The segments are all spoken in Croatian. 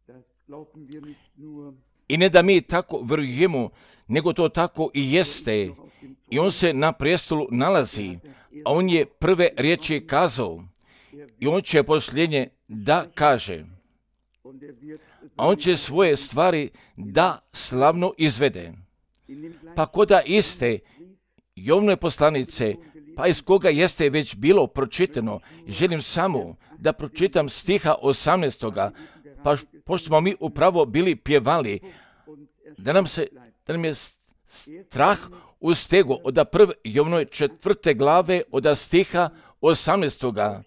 I ne da mi tako vjerujemo, nego to tako i jeste. I on se na prestolu nalazi, a on je prve riječi kazao. I on će posljednje da kaže. A on će svoje stvari da slavno izvede. Pa koda iste Jovnove poslanice, pa iz koga jeste već bilo pročitano, želim samo da pročitam stiha 18. Pa pošto smo mi upravo bili pjevali, da nam je strah ustego od prve Jovnove 4. glave od stiha 18.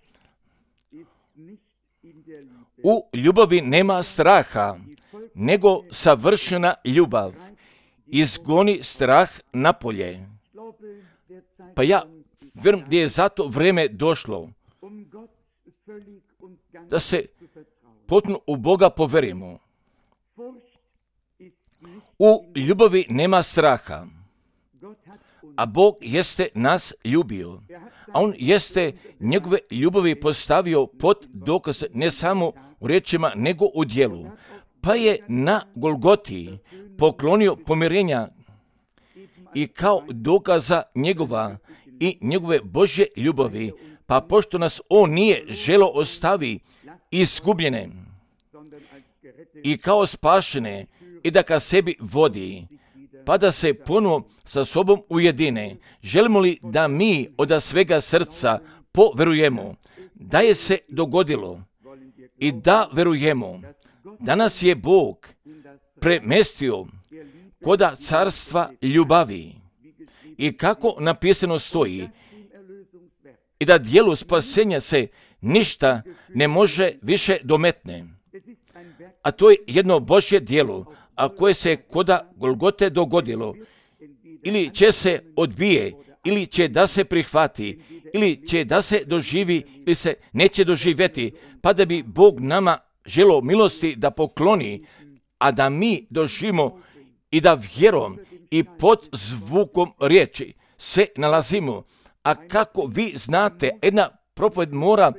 U ljubavi nema straha, nego savršena ljubav izgoni strah napolje. Pa ja vjerujem da je zato vrijeme došlo da se potpuno u Boga poverimo. U ljubavi nema straha, a Bog jeste nas ljubio, a On jeste njegove ljubavi postavio pod dokaz ne samo u riječima, nego u djelu. Pa je na Golgoti poklonio pomirenja i kao dokaza njegova i njegove Božje ljubavi, pa pošto nas On nije želo ostavi izgubljene i kao spašene i da ka sebi vodi, pa da se ponovo sa sobom ujedine. Želimo li da mi od svega srca poverujemo da je se dogodilo i da verujemo da nas je Bog premestio koda carstva ljubavi i kako napisano stoji i da dijelu spasenja se ništa ne može više dometne. A to je jedno Božje djelo, a koje se koda Golgote dogodilo. Ili će se odbije, ili će da se prihvati, ili će da se doživi, ili se neće doživjeti, pa da bi Bog nama želo milosti da pokloni, a da mi doživimo i da vjerom i pod zvukom riječi se nalazimo. A kako vi znate, jedna propoved mora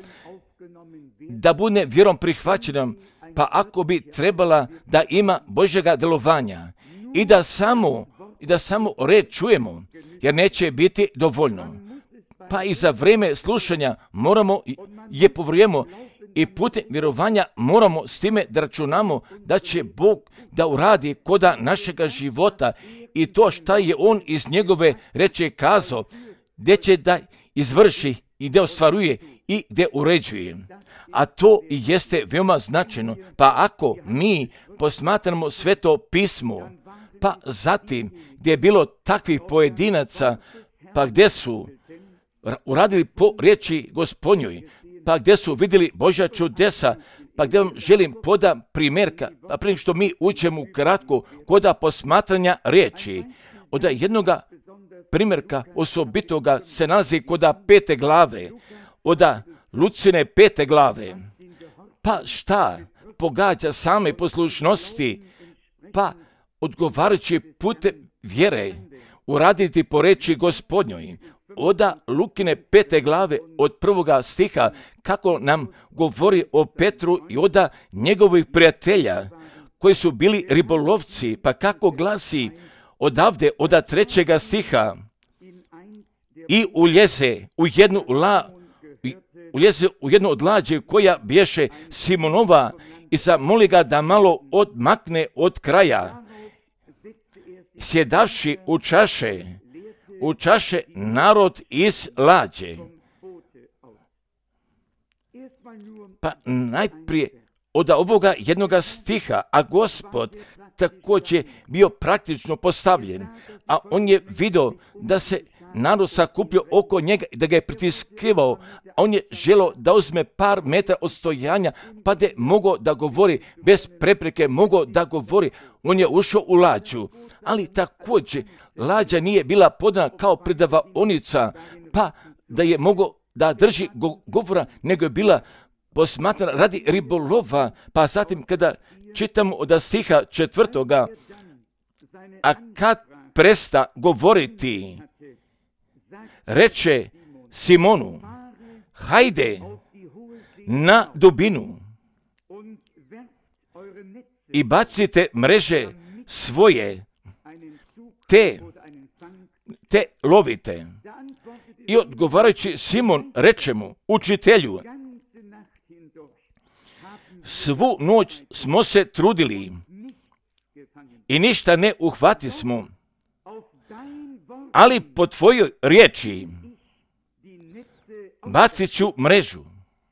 da bude vjerom prihvaćena, pa ako bi trebala da ima Božjega djelovanja i da samo reč čujemo, jer neće biti dovoljno. Pa i za vrijeme slušanja moramo je povrujemo i putem vjerovanja moramo s time da računamo da će Bog da uradi koda našega života i to šta je On iz njegove reči kazao, gdje će da izvrši i gdje ostvaruje i gdje uređuje. A to i jeste veoma značajno. Pa ako mi posmatramo Sveto pismo, pa zatim gdje je bilo takvih pojedinaca, pa gdje su uradili po riječi Gospodnjoj, pa gdje su vidjeli Božja čudesa, pa gdje vam želim podam primjerka, pa prije što mi učemo kratko koda posmatranja riječi. Od jednoga primjerka osobitoga se nalazi koda 5. glave, od Lucine 5. glave. Pa šta pogađa same poslušnosti, pa odgovarajući putem vjere uraditi po reči Gospodnjoj. Oda Lukine 5. glave od 1. stiha kako nam govori o Petru i oda njegovih prijatelja koji su bili ribolovci, pa kako glasi odavde od 3. stiha i uljeze u jednu od lađe koja bješe Simonova i zamoli ga da malo odmakne od kraja. Sjedavši u čaše narod iz lađe. Pa najprije od ovoga jednoga stiha, a Gospod također bio praktično postavljen, a on je vidio da se narod sakupio oko njega i da ga je pritiskivao, a on je želio da uzme par metara od stojanja, pa da je mogao da govori bez prepreke, mogao da govori. On je ušao u lađu, ali također lađa nije bila podana kao predavaonica, pa da je mogao da drži govora, nego je bila posmatrana radi ribolova. Pa zatim kada čitamo od stiha 4. a kad presta govoriti, reče Simonu, hajde na dubinu i bacite mreže svoje, te lovite. I odgovarajući Simon reče mu, učitelju, svu noć smo se trudili i ništa ne uhvatismo, ali po tvojoj riječi bacit ću mrežu.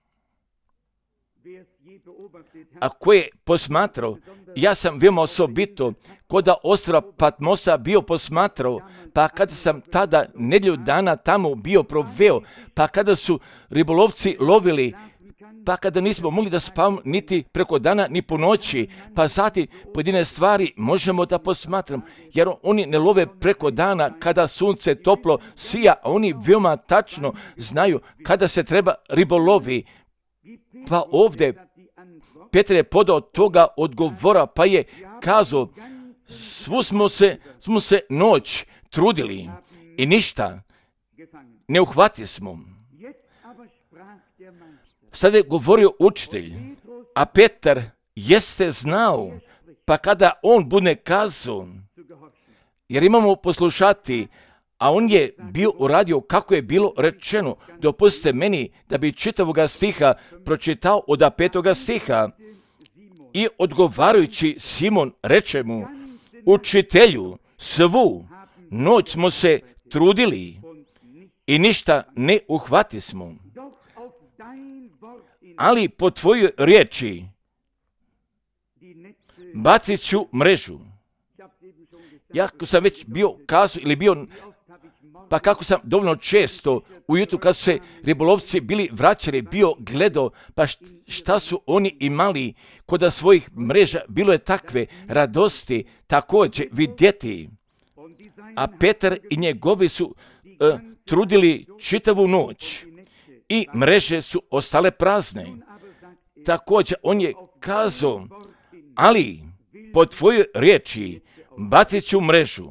A ko je posmatrao, ja sam veoma osobito koda ostrva Patmosa bio posmatrao, pa kada sam tada nedjelju dana tamo bio proveo, pa kada su ribolovci lovili, pa kada nismo mogli da spavamo niti preko dana, ni po noći, pa zatim pojedine stvari možemo da posmatramo, jer oni ne love preko dana kada sunce toplo sija, a oni veoma tačno znaju kada se treba ribolovi. Pa ovdje Petar je podao toga odgovora, pa je kazao, svu smo se noć trudili i ništa ne uhvatismo. Sada je govorio učitelj, a Petar jeste znao, pa kada on bude kazao, jer imamo poslušati, a on je bio uradio kako je bilo rečeno. Dopustite meni da bi čitavoga stiha pročitao od 5. stiha. I odgovarajući Simon reče mu, učitelju, svu noć smo se trudili i ništa ne uhvatismo, ali po tvojoj riječi bacit ću mrežu. Ja sam već bio kazao ili bio, pa kako sam dovoljno često ujutru kad su se ribolovci bili vraćali, bio gledao, pa šta su oni imali kod svojih mreža, bilo je takve radosti također vidjeti. A Petar i njegovi su trudili čitavu noć i mreže su ostale prazne. Također on je kazao, ali po tvojoj riječi bacit ću mrežu.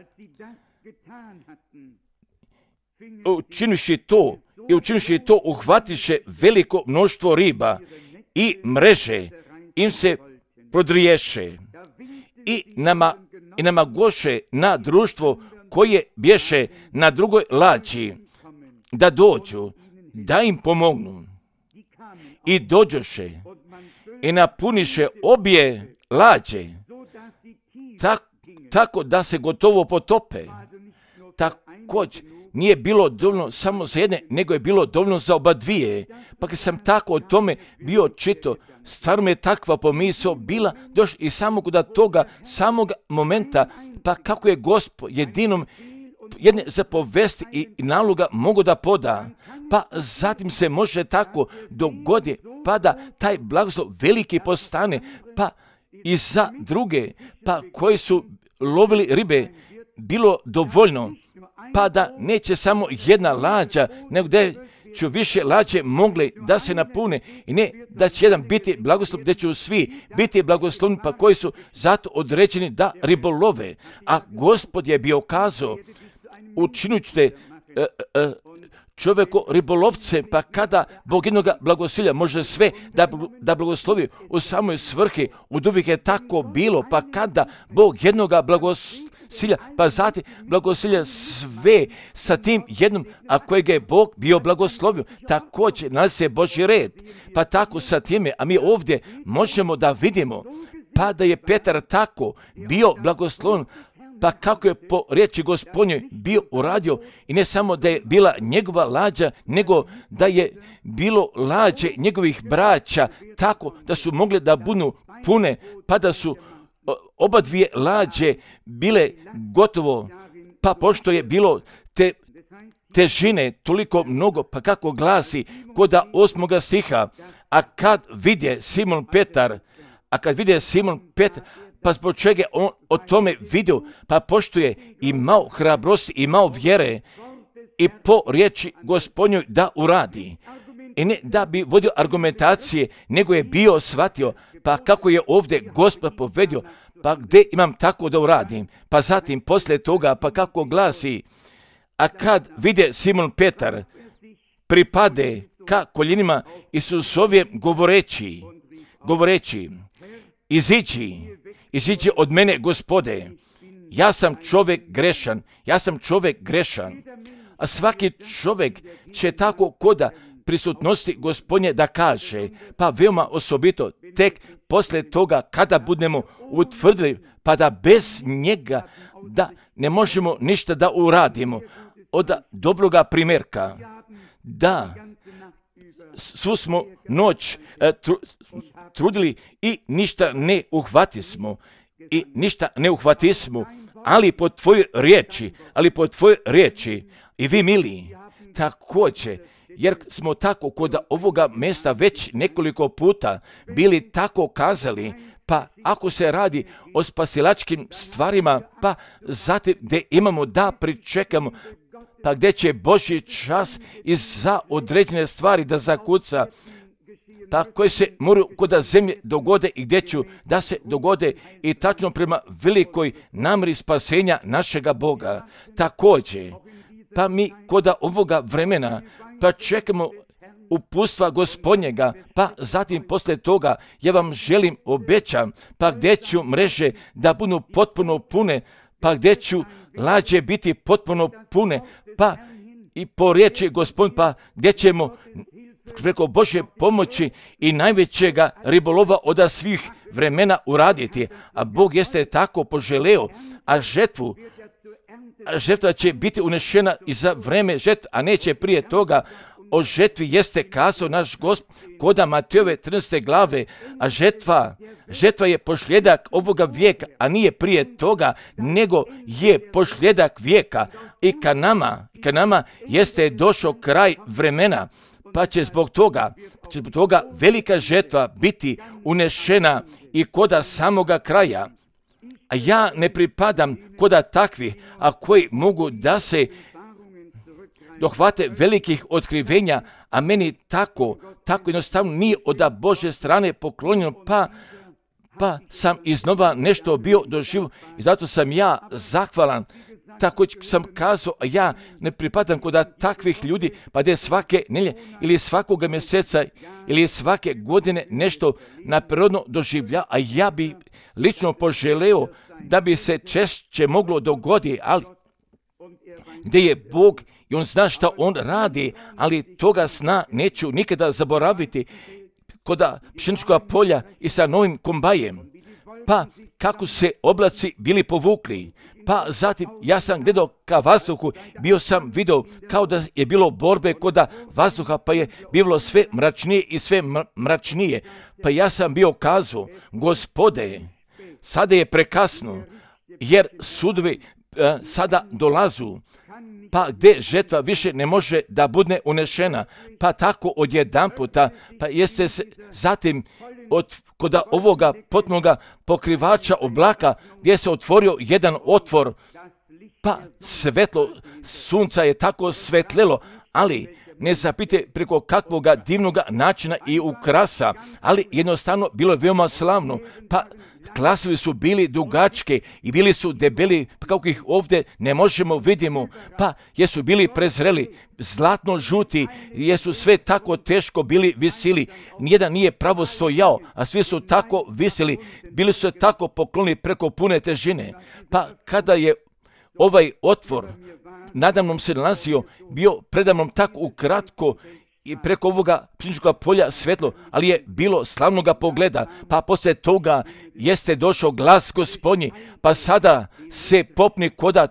Učinivši to uhvatiše veliko mnoštvo riba i mreže im se prodriješe i namagoše na društvo koje bješe na drugoj lađi da dođu, da im pomognu. I dođoše i napuniše obje lađe tako da se gotovo potope. Također nije bilo dovoljno samo za jedne, nego je bilo dovoljno za oba dvije. Pa kad sam tako o tome bio čitao, stvarno je takva pomisao bila došla i samog momenta, pa kako je Gospod jedinom jedne zapovesti i naloga mogu da poda, pa zatim se može tako dogodi, pa da taj blagoslov veliki postane, pa i za druge, pa koji su lovili ribe, bilo dovoljno, pa da neće samo jedna lađa, nego da će više lađe mogle da se napune i ne da će jedan biti blagoslov, gdje će svi biti blagoslovni, pa koji su zato određeni da ribolove. A Gospod je bio kazao, učinit ćete čovjeko ribolovce, pa kada Bog jednoga blagosilja može sve da blagoslovi u samoj svrhi, od uvijek je tako bilo, pa kada Bog jednoga blagosilja, pa zatim blagosilja sve sa tim jednom, a kojega je Bog bio blagoslovio, također nalazi se Božji red, pa tako sa time, a mi ovdje možemo da vidimo, pa da je Petar tako bio blagosloven, pa kako je po riječi Gospodnjoj bio uradio i ne samo da je bila njegova lađa, nego da je bilo lađe njegovih braća tako da su mogle da budu pune, pa da su oba dvije lađe bile gotovo, pa pošto je bilo te težine toliko mnogo, pa kako glasi koda 8. stiha, a kad vidje Simon Petar, pa zbog čega on o tome vidio, pa pošto je imao hrabrosti, imao vjere i po riječi Gospodnjoj da uradi. I ne da bi vodio argumentacije, nego je bio shvatio, pa kako je ovdje Gospod povedio, pa gdje imam tako da uradim. Pa zatim poslije toga, pa kako glasi, a kad vide Simon Petar, pripade ka koljenima Isusovje govoreći, iziđi od mene, Gospode, ja sam čovjek grešan, a svaki čovjek će tako koda prisutnosti Gospodnje da kaže, pa veoma osobito tek poslije toga kada budemo utvrdili, pa da bez njega da ne možemo ništa da uradimo. Od dobroga primjerka, da svu smo noć trudili i ništa ne uhvatismo, ali po tvojoj riječi, i vi mili, također, jer smo tako kod ovoga mjesta već nekoliko puta bili tako kazali, pa ako se radi o spasilačkim stvarima, pa zatim gdje imamo da pričekamo, pa gdje će Božji čas i za određene stvari da zakuca, pa koje se moraju kod zemlje dogode i gdje ću da se dogode i tačno prema velikoj namjeri spasenja našega Boga. Također, pa mi kod ovoga vremena, pa čekamo uputstva Gospodnjega, pa zatim poslije toga ja vam želim, obećam, pa gdje ću mreže da budu potpuno pune, pa gdje ću lađe biti potpuno pune, pa i po riječi Gospodin, pa gdje ćemo preko Božje pomoći i najvećega ribolova od svih vremena uraditi. A Bog jeste tako poželeo, a žetva će biti unešena i za vreme žetve, a neće prije toga. O žetvi jeste kazao naš Gospod koda Matejove 13. glave, a žetva je posljedak ovoga vijeka, a nije prije toga, nego je posljedak vijeka. I ka nama jeste došao kraj vremena, pa će zbog toga velika žetva biti unešena i koda samoga kraja. A ja ne pripadam koda takvih, a koji mogu da se dohvate velikih otkrivenja, a meni tako jednostavno nije od Božje strane poklonjeno, pa sam iznova nešto bio doživio i zato sam ja zahvalan. Tako sam kazao, a ja ne pripadam kod takvih ljudi, pa da je svake nelje ili svakoga mjeseca ili svake godine nešto naprirodno doživlja, a ja bi lično poželeo da bi se češće moglo dogoditi, ali gdje je Bog i On zna šta On radi, ali toga sna neću nikada zaboraviti kod pšeničkog polja i sa novim kombajem. Pa kako se oblaci bili povukli, pa zatim ja sam gledao ka vazduhu, bio sam vidio kao da je bilo borbe kod vazduha, pa je bilo sve mračnije i sve mračnije. Pa ja sam bio kazao, Gospode, sada je prekasno, jer sudovi sada dolazu, pa gdje žetva više ne može da bude unešena, pa tako odjedanputa, pa jeste se zatim kod ovoga potpunoga pokrivača oblaka gdje se otvorio jedan otvor, pa svetlo sunca je tako svetlelo, ali ne zapite preko kakvoga divnoga načina i ukrasa, ali jednostavno bilo je veoma slavno, pa klasovi su bili dugačke i bili su debeli, pa kako ih ovdje ne možemo vidimo, pa jesu bili prezreli, zlatno žuti, jesu sve tako teško bili visili, nijedan nije pravo stojao, a svi su tako visili, bili su tako poklonili preko pune težine, pa kada je ovaj otvor nadamnom se nalazio, bio predamnom tako ukratko i preko ovoga pšeničkog polja svetlo, ali je bilo slavnoga pogleda, pa poslije toga jeste došao glas Gospodnji, pa sada se popni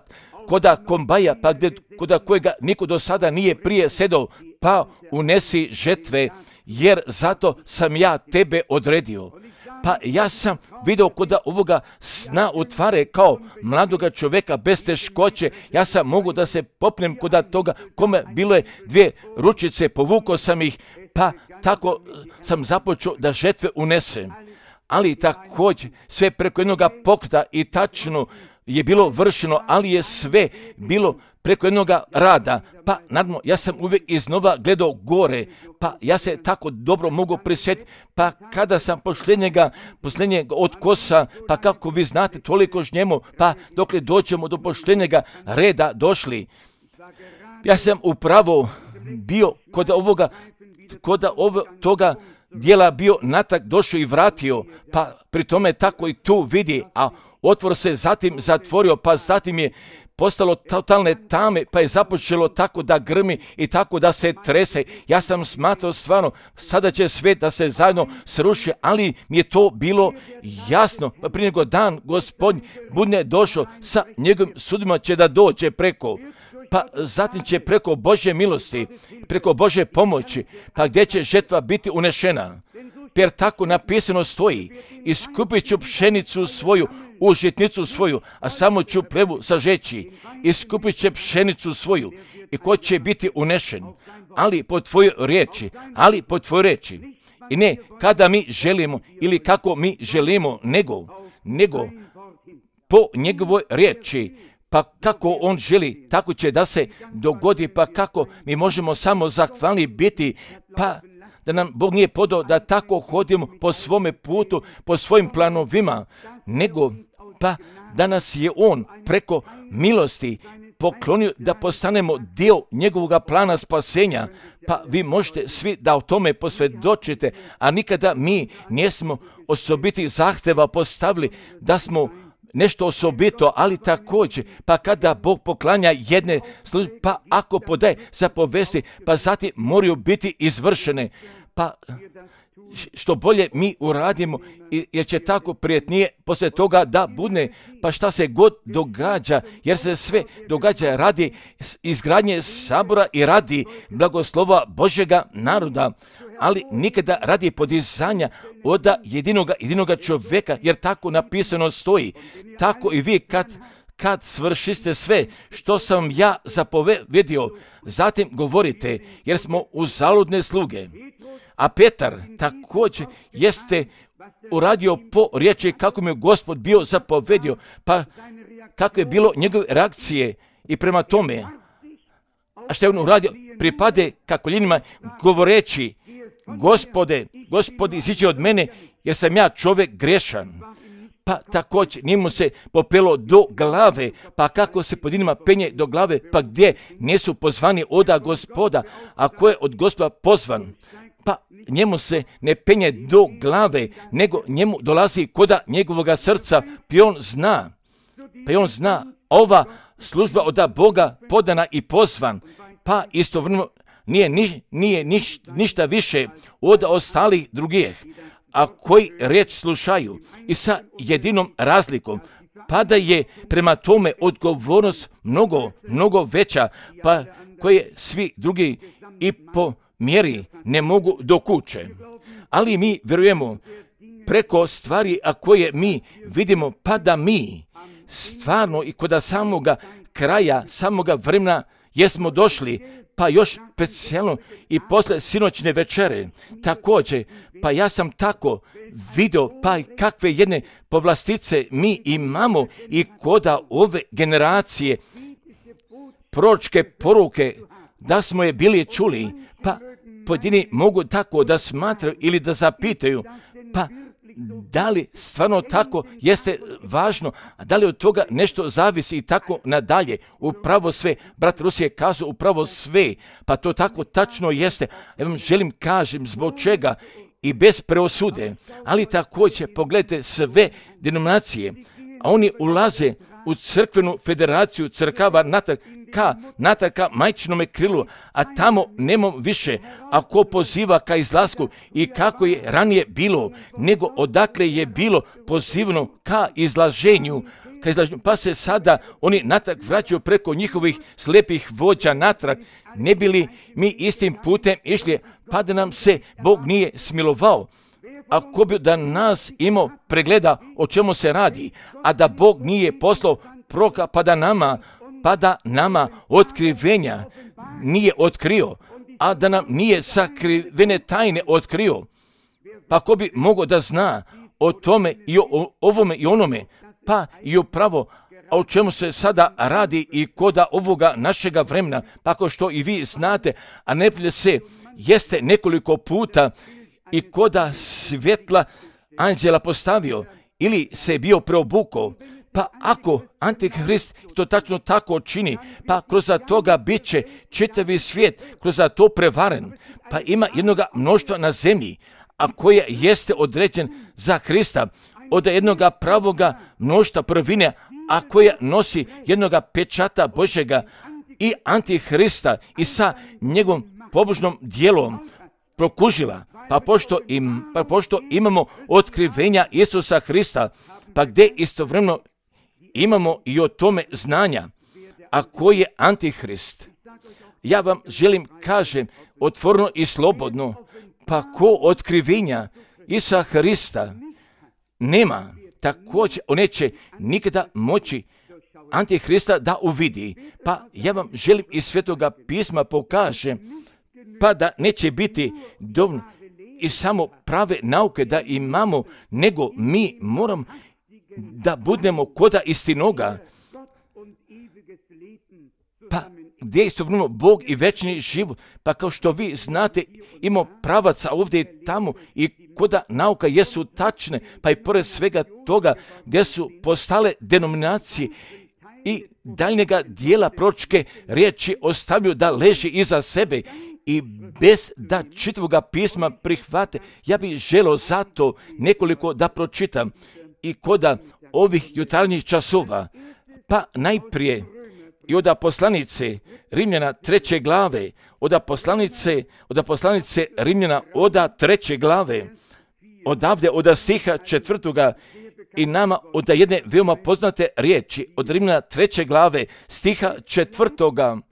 koda kombaja, pa koda kojega niko do sada nije prije sedao, pa unesi žetve, jer zato sam ja tebe odredio. Pa ja sam vidio kod ovoga sna utvare kao mladoga čovjeka bez teškoće, ja sam mogu da se popnem kod toga kome bilo je 2 ručice, povukao sam ih, pa tako sam započeo da žetve unesem. Ali također sve preko jednoga pokreta i tačno je bilo vršeno, ali je sve bilo preko jednoga rada, pa naravno ja sam uvijek iznova gledao gore, pa ja se tako dobro mogu prisjetiti, pa kada sam posljednjega od kosa, pa kako vi znate toliko žnjemo, pa dokle dođemo do posljednjega reda došli. Ja sam upravo bio kod toga dijela bio natrag došao i vratio, pa pri tome tako i tu vidi, a otvor se zatim zatvorio, pa zatim je postalo totalne tame, pa je započelo tako da grmi i tako da se trese. Ja sam smatrao stvarno, sada će svijet da se zajedno sruši, ali mi je to bilo jasno. Pa prije nego dan Gospodnji bude došao sa njegovim sudima će da dođe preko, pa zatim će preko Božje milosti, preko Božje pomoći, pa gdje će žetva biti unešena. Jer tako napisano stoji, iskupit ću pšenicu svoju, u žitnicu svoju, a samo ću plevu sažeći. Iskupit će pšenicu svoju i ko će biti unešen, ali po tvojoj riječi, I ne kada mi želimo ili kako mi želimo, nego po njegovoj riječi. Pa kako on želi, tako će da se dogodi, pa kako mi možemo samo zahvalni biti, pa da nam Bog nije podao da tako hodimo po svome putu, po svojim planovima, nego pa da nas je on preko milosti poklonio da postanemo dio njegovog plana spasenja. Pa vi možete svi da o tome posvjedočite, a nikada mi nismo osobiti zahtjeva postavili da smo nešto osobito, ali također, pa kada Bog poklanja jedne službe, pa ako podaje zapovesti, pa zatim moraju biti izvršene, pa što bolje mi uradimo, jer će tako prijetnije poslije toga da bude, pa šta se god događa, jer se sve događa radi izgradnje sabora i radi blagoslova Božjega naroda, ali nikada radi podizanja od jedinoga čovjeka, jer tako napisano stoji. Tako i vi kad svršiste sve što sam ja zapovedio, zatim govorite, jer smo uzaludne sluge. A Petar također jeste uradio po riječi kako mi je Gospod bio zapovedio, pa kako je bilo njegove reakcije i prema tome. A što je on uradio? Pripade kakoljenima govoreći, Gospodi, iziđi od mene, jer sam ja čovjek grešan. Pa također njemu se popelo do glave, pa kako se pod njima penje do glave, pa gdje nisu pozvani oda Gospoda, a ko je od Gospoda pozvan? Pa njemu se ne penje do glave, nego njemu dolazi koda njegovoga srca, pa on zna, ova služba od Boga podana i pozvan, pa istovremeno nije ništa više od ostalih drugih, a koji riječ slušaju i sa jedinom razlikom, pa da je prema tome odgovornost mnogo veća, pa koje svi drugi i po mjeri ne mogu dokuće. Ali mi vjerujemo preko stvari, a koje mi vidimo, pa da mi stvarno i kod samoga kraja, samoga vremena jesmo došli, pa još specijalno i posle sinoćne večere. Također, pa ja sam tako vidio, pa kakve jedne povlastice mi imamo i koda ove generacije proročke poruke, da smo je bili čuli, pa pojedini mogu tako da smatraju ili da zapitaju, pa da li stvarno tako jeste važno, a da li od toga nešto zavisi i tako nadalje. Upravo sve, brat Rusije kazao upravo sve, pa to tako tačno jeste. Ja vam želim kažem zbog čega i bez preosude, ali također pogledajte sve denominacije, a oni ulaze u crkvenu federaciju crkava natrag ka majčinome krilu, a tamo nemamo više, a ko poziva ka izlasku i kako je ranije bilo, nego odakle je bilo pozivno ka izlaženju, pa se sada oni natrag vraćaju preko njihovih slijepih vođa natrag, ne bi li mi istim putem išli, pa da nam se Bog nije smilovao. Ako bi da nas imao pregleda o čemu se radi, a da Bog nije poslao proroka pa da nama otkrivenja nije otkrio, a da nam nije sakrivene tajne otkrio, pa ko bi mogao da zna o tome i o ovome i onome, pa i upravo o čemu se sada radi i koda ovoga našega vremena, pa kao što i vi znate, a neprijatelj se jeste nekoliko puta i koda svjetla anđela postavio ili se bio preobukao, pa ako Antihrist to tačno tako čini, pa kroz toga bit će čitavi svijet kroz to prevaren, pa ima jednoga mnoštva na zemlji, a koja jeste određen za Hrista, od jednoga pravoga mnoštva prvine, a koja nosi jednoga pečata Božjega i Antihrista i sa njegovom pobožnom djelom prokužila. Pa pošto imamo otkrivenja Isusa Hrista, pa gdje istovremeno imamo i o tome znanja, a koji je Antihrist. Ja vam želim kažem otvoreno i slobodno, pa ko otkrivenja Isusa Hrista nema, također on neće nikada moći Antihrista da uvidi. Pa ja vam želim iz Svetoga pisma pokažem, pa da neće biti dovoljno i samo prave nauke da imamo, nego mi moramo da budemo koda istinoga, pa gdje je istovremeno Bog i večni život. Pa kao što vi znate, imamo pravaca ovdje i tamo i koda nauka jesu tačne, pa i pored svega toga gdje su postale denominacije i daljnjega dijela proročke riječi ostavljaju da leži iza sebe i bez da čitavoga pisma prihvate. Ja bih želio zato nekoliko da pročitam i koda ovih jutarnjih časova. Pa najprije i od poslanice Rimljana 3. glave, od poslanice Rimljana od 3. glave, odavde od stiha 4. i nama od jedne veoma poznate riječi, od Rimljana 3. glave, stiha 4.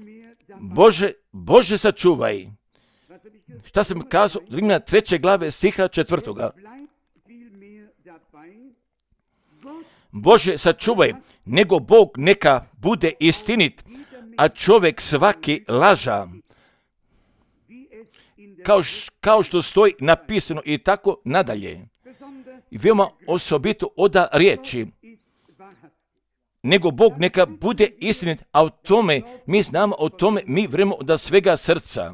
Bože sačuvaj. Šta sam kazao? Rimljana 3. glave, stiha 4. Bože sačuvaj, nego Bog neka bude istinit, a čovjek svaki laža. Kao što stoji napisano i tako nadalje. I veoma osobito oda riječi, nego Bog neka bude istinit, a o tome mi znamo, o tome mi vremo od svega srca.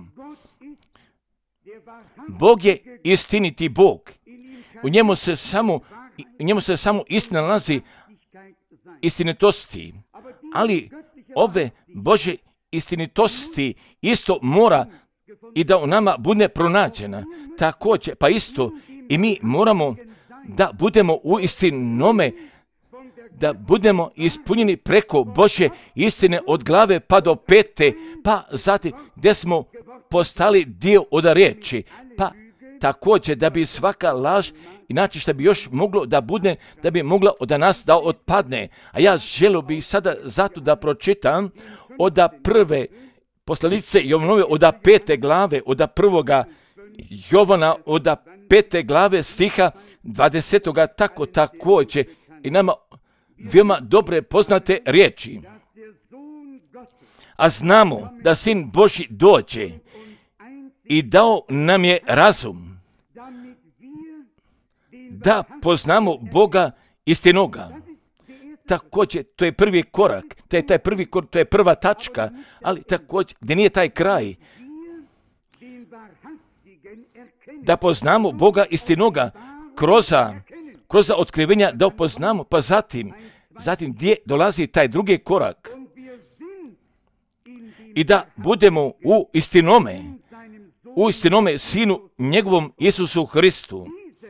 Bog je istiniti Bog. U njemu se samo istina nalazi, istinitosti. Ali ove Božje istinitosti isto mora i da u nama bude pronađena. Također, pa isto i mi moramo da budemo u istinome, da budemo ispunjeni preko Božje istine od glave pa do pete, pa zatim gdje smo postali dio od riječi, pa također da bi svaka laž, inače što bi još moglo da bude, da bi mogla od nas da otpadne. A ja želio bih sada zato da pročitam od prve poslanice Jovanove od 5. glave, od 1. Jovana od 5. glave stiha 20. tako također i nama veoma dobre poznate riječi. A znamo da Sin Božji dođe i dao nam je razum da poznamo Boga istinoga. Također, to je prvi korak, to je prva tačka, ali također, gdje nije taj kraj, da poznamo Boga istinoga kroz otkrivenja da upoznamo, pa zatim gdje dolazi taj drugi korak i da budemo u istinome Sinu njegovom Isusu Hristu.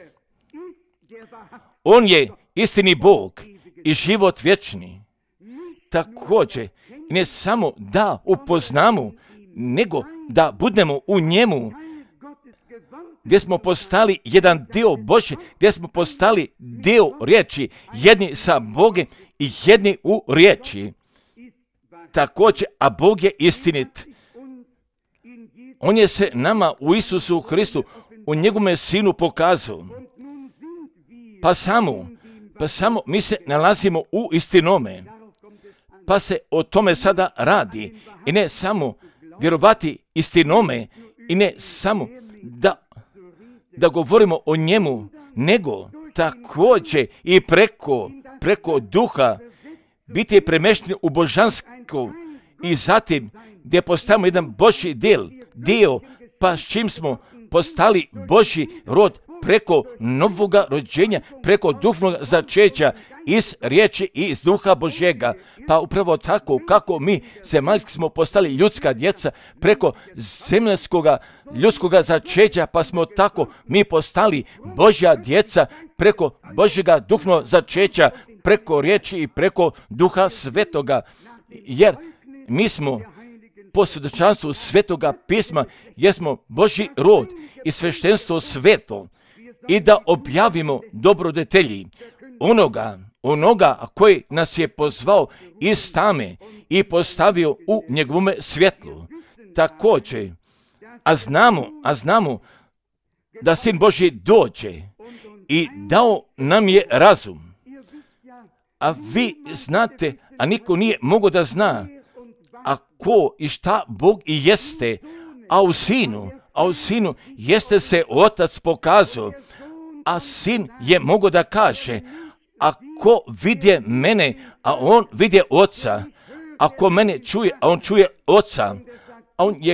On je istini Bog i život vječni. Također, ne samo da upoznamo, nego da budemo u njemu, gdje smo postali jedan dio Božje, gdje smo postali dio riječi, jedni sa Bogom i jedni u riječi. Također, a Bog je istinit. On je se nama u Isusu Hristu, u njegovome Sinu pokazao. Pa samo mi se nalazimo u istinome. Pa se o tome sada radi. I ne samo vjerovati istinome, i ne samo da govorimo o njemu, nego također i preko duha biti premešteni u božansko i zatim gdje postajemo jedan Božji dio, pa s čim smo postali Božji rod, preko novoga rođenja, preko duhovnog začeća iz riječi i iz duha Božjega. Pa upravo tako kako mi zemaljski smo postali ljudska djeca preko zemaljskoga ljudskoga začeća, pa smo tako mi postali Božja djeca preko Božjega duhovnog začeća, preko riječi i preko duha svetoga. Jer mi smo po svjedočanstvu svetoga pisma, jer smo Božji rod i sveštenstvo sveto, i da objavimo dobrodetelji onoga koji nas je pozvao iz tame i postavio u njegovome svjetlu. Također, a znamo da Sin Božji dođe i dao nam je razum. A vi znate, a niko nije mogao da zna, a ko i šta Bog i jeste, a u Sinu jeste se Otac pokazao, a Sin je mogao da kaže, ako vidje mene, a on vidje Oca, ako mene čuje, a on čuje Oca, a on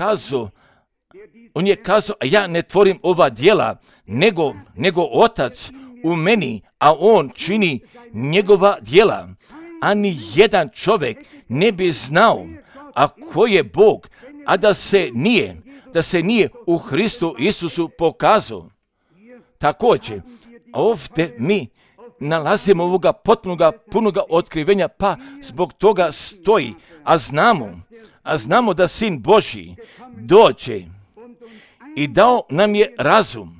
je kazao, a ja ne tvorim ova djela, nego Otac u meni, a on čini njegova djela. A ni jedan čovjek ne bi znao, a ko je Bog, a da se nije u Hristu Isusu pokazao. Također, ovdje mi nalazimo ovoga potpunoga, punoga otkrivenja, pa zbog toga stoji, a znamo da Sin Božji dođe i dao nam je razum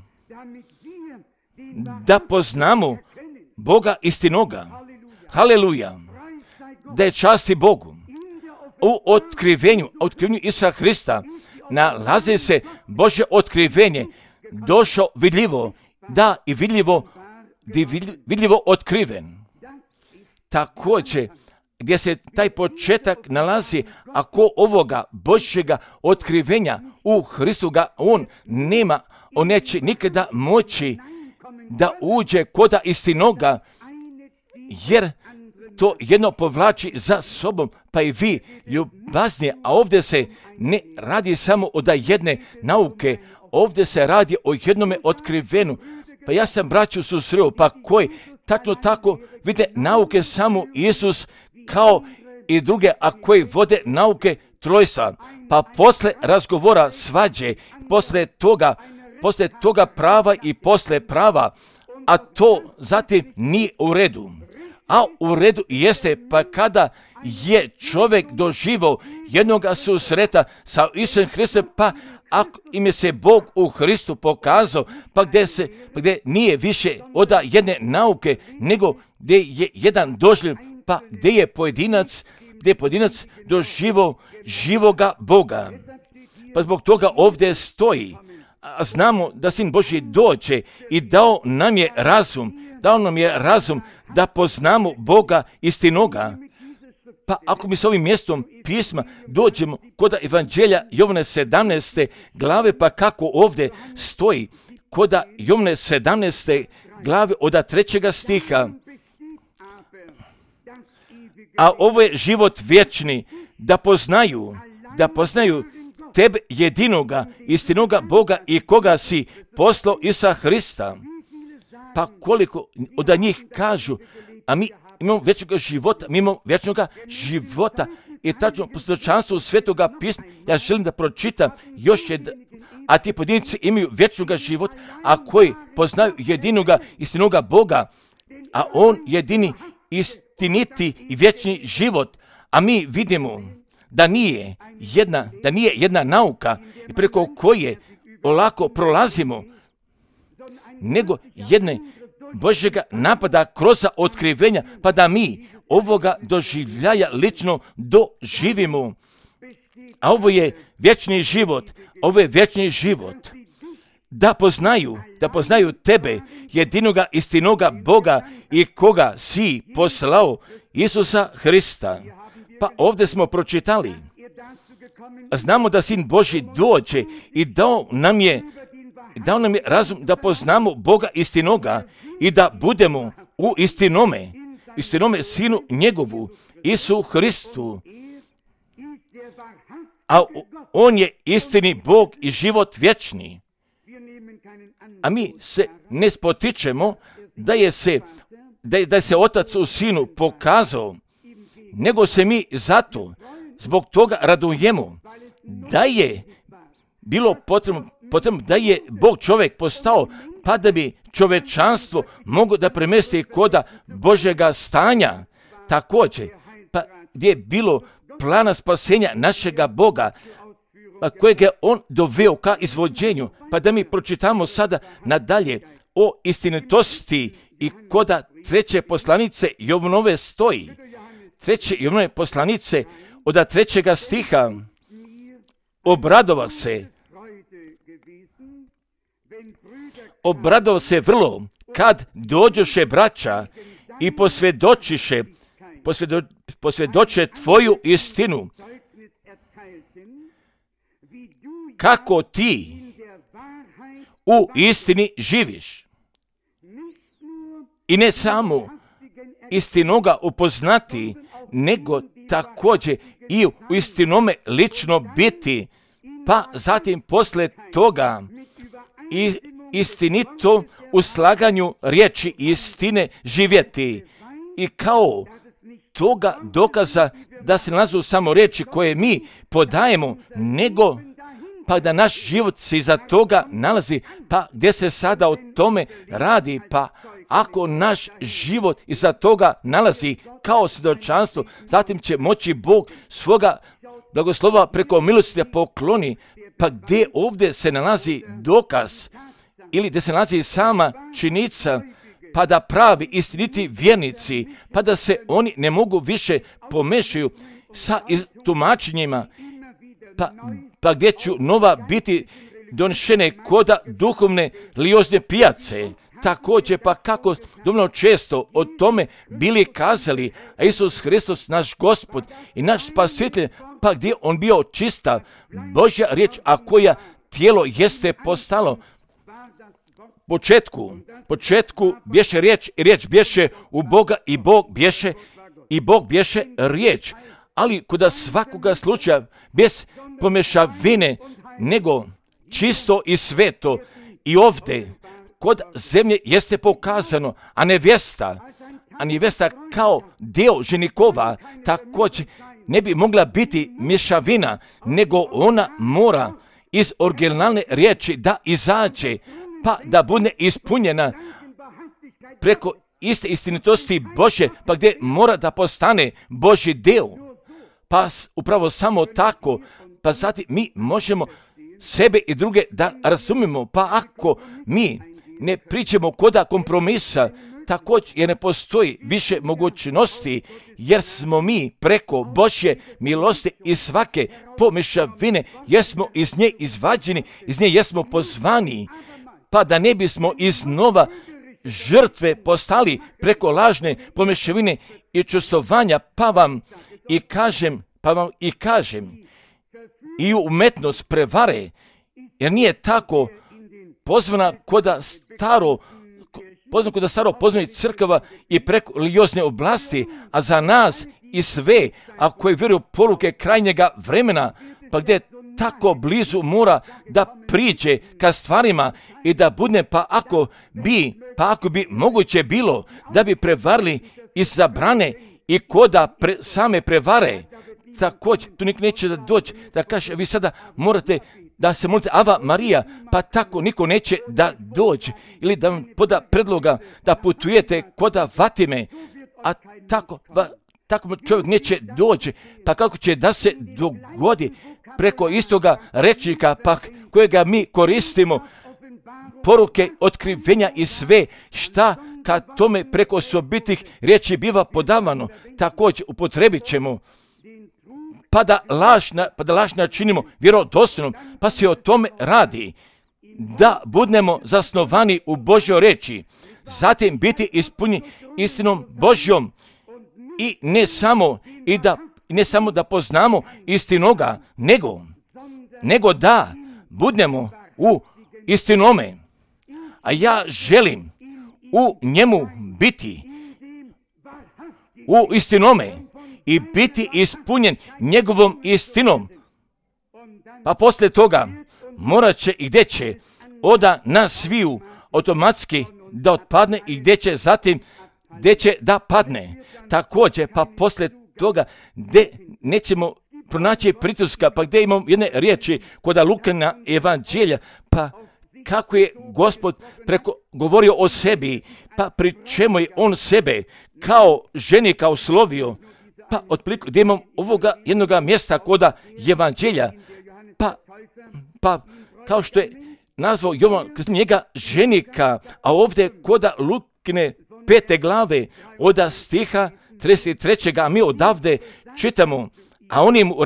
da poznamo Boga istinoga. Haleluja! Da je časti Bogu. U otkrivenju Isusa Hrista nalazi se Božje otkrivenje, došao vidljivo, da i vidljivo otkriven. Također, gdje se taj početak nalazi, ako ovoga Božjega otkrivenja u Hristu ga on neće nikada moći da uđe koda istinoga, jer to jedno povlači za sobom, pa i vi ljubazni, a ovdje se ne radi samo od jedne nauke, ovdje se radi o jednome otkrivenu. Pa ja sam braću susreo, pa koji tačno tako vide nauke samo Isus, kao i druge, a koji vode nauke trojstva. Pa posle razgovora svađe, posle toga prava i posle prava, a to zatim nije u redu. A u redu jeste, pa kada je čovjek doživao jednoga susreta sa Isusom Hristom, pa ako im je se Bog u Hristu pokazao, pa gdje nije više od jedne nauke, nego gdje je jedan doživljen, pa gdje je pojedinac doživao živoga Boga. Pa zbog toga ovdje stoji, a znamo da Sin Božji dođe i dao nam je razum da poznamo Boga istinoga. Pa ako mi s ovim mjestom pisma dođemo kod Evanđelja Jovane 17. glave, pa kako ovdje stoji kod Jovane 17. glave od 3. stiha. A ovo je život vječni, da poznaju tebe jedinoga, istinoga Boga i koga si poslao Isusa Hrista. Pa koliko od njih kažu, a mi imamo vječnog života, i tačno po svjedočanstvu svetoga pisma, ja želim da pročitam još jedan, a ti pojedinci imaju vječnog života, a koji poznaju jedinoga istinoga Boga, a on jedini istiniti i vječni život, a mi vidimo da nije jedna nauka i preko koje olako prolazimo, nego jedne Božjega napada kroz otkrivenja, pa da mi ovoga doživljaja lično doživimo. A ovo je vječni život, da poznaju tebe, jedinoga istinoga Boga i koga si poslao, Isusa Hrista. Pa ovdje smo pročitali, znamo da Sin Božji dođe i dao nam je razum da poznamo Boga istinoga i da budemo u istinome Sinu njegovu, Isu Hristu. A on je istini Bog i život vječni. A mi se ne spotičemo da se Otac u Sinu pokazao, nego se mi zbog toga radujemo, da je bilo potrebno da je Bog čovjek postao, pa da bi čovečanstvo moglo da premesti koda Božjega stanja. Također, pa gdje je bilo plana spasenja našega Boga, kojeg je On doveo ka izvođenju, pa da mi pročitamo sada nadalje o istinitosti i koda 3. poslanice Jovanove stoji. 3. Jovanove poslanice od 3. stiha: obradovao se vrlo kad dođoše braća i posvjedoče tvoju istinu, kako ti u istini živiš. I ne samo istinoga upoznati, nego također i u istinome lično biti, pa zatim posle toga i istinito u slaganju riječi istine živjeti. I kao toga dokaza da se nalazu samo riječi koje mi podajemo, nego pa da naš život se iza toga nalazi, pa gdje se sada o tome radi, pa ako naš život iza toga nalazi kao svjedočanstvo, zatim će moći Bog svoga blagoslova preko milosti da pokloni, pa gdje ovdje se nalazi dokaz ili gdje se nalazi sama činjenica, pa da pravi istiniti vjernici, pa da se oni ne mogu više pomešaju sa tumačenjima, pa gdje ću nova biti donešene koda duhovne liozne pijace. Također, pa kako dovoljno često o tome bili kazali, a Isus Hristos, naš Gospod i naš Spasitelj, pa gdje on bio čista Božja riječ, a koja tijelo jeste postalo. Početku bješe riječ i riječ bješe u Boga i Bog bješe riječ. Ali kod svakoga slučaja bez pomješavine, nego čisto i sveto. I ovdje kod zemlje jeste pokazano, a nevjesta kao dio ženikova također ne bi mogla biti mješavina, nego ona mora iz originalne riječi da izađe, pa da bude ispunjena preko iste istinitosti Božje, pa gdje mora da postane Božji dio. Pa upravo samo tako, pa zatim mi možemo sebe i druge da razumimo, pa ako mi ne pričamo koda kompromisa, također jer ne postoji više mogućnosti, jer smo mi preko Božje milosti i svake pomješavine, jer smo iz nje izvađeni, iz nje jesmo pozvani, pa da ne bismo iznova žrtve postali preko lažne pomješavine i čustovanja, pa vam i kažem i umetnost prevare, jer nije tako pozvana koda staro pozvani crkava i preko liozne oblasti, a za nas i sve, a koji vjeruju poruke krajnjega vremena, pa gdje tako blizu mora da priđe ka stvarima i da bude, pa ako bi moguće bilo da bi prevarili i zabrane i koda same prevare, također tu niko neće da doći da kaže vi sada morate da se molite Ava Marija, pa tako niko neće da dođe ili da vam poda predloga da putujete koda Fatime, a tako čovjek neće doći, pa kako će da se dogodi preko istoga rečnika, pa kojega mi koristimo, poruke otkrivenja i sve šta kad tome preko osobitih riječi biva podavano, također upotrebit ćemo, pa da laž načinimo vjerodostojnom, pa se o tome radi, da budemo zasnovani u Božjoj reči, zatim biti ispunjeni istinom Božjom i ne samo da poznamo istinoga, nego da budemo u istinome, a ja želim u njemu biti u istinome i biti ispunjen njegovom istinom. Pa poslije toga morat će i gdje će oda nas sviju automatski da otpadne i gdje će da padne. Također, pa poslije toga gdje nećemo pronaći pritiska, pa gdje imamo jedne riječi kod Lukina evanđelja, pa kako je Gospod govorio o sebi, pa pri čemu je on sebe kao ženika oslovio, pa otprilike gdje imamo ovoga jednoga mjesta kod evanđelja, pa kao što je nazvao Jovan njega ženika, a ovdje kod Lukine 5. glave od stiha 33. a mi odavde čitamo, a oni mu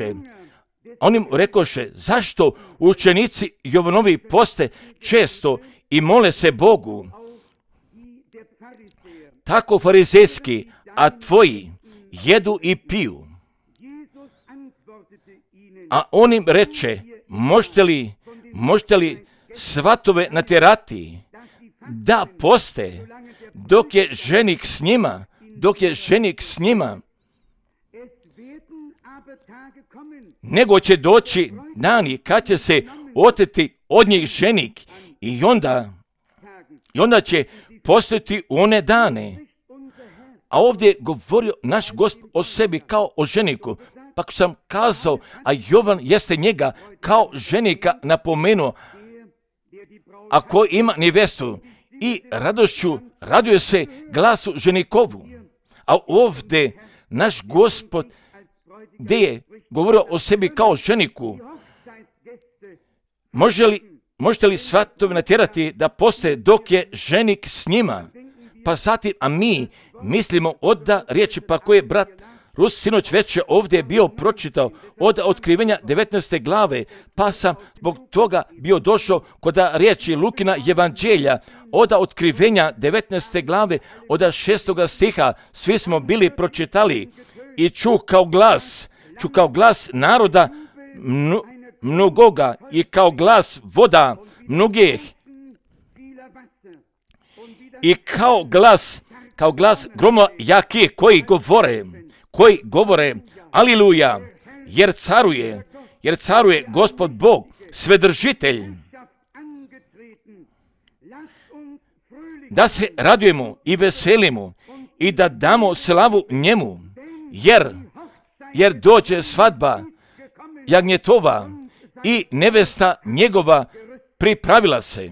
rekoše, zašto učenici Jovanovi poste često i mole se Bogu, tako farizejski, a tvoji jedu i piju. A on im reče, možete li svatove natjerati da poste dok je ženik s njima, nego će doći dani kad će se oteti od njih ženik i onda će postati one dane. A ovdje je govorio naš Gospod o sebi kao o ženiku. Pa sam kazao, a Jovan jeste njega kao ženika napomenuo, a ko ima nevestu i radošću raduje se glasu ženikovu. A ovdje naš Gospod gdje je govorio o sebi kao ženiku, možete li svatove natjerati da poste dok je ženik s njima? Pa zatim, a mi mislimo od riječi, pa koje je brat Rus sinoć večer ovdje bio pročitao od otkrivenja 19. glave, pa sam zbog toga bio došao kod riječi Lukina evanđelja, od otkrivenja 19. glave, od 6. stiha, svi smo bili pročitali i čuh kao glas naroda mnogoga i kao glas voda mnogih i kao glas groma jakih koji govore aliluja, jer caruje Gospod Bog, svedržitelj. Da se radujemo i veselimo i da damo slavu njemu, jer dođe svadba jagnjetova i nevesta njegova pripravila se.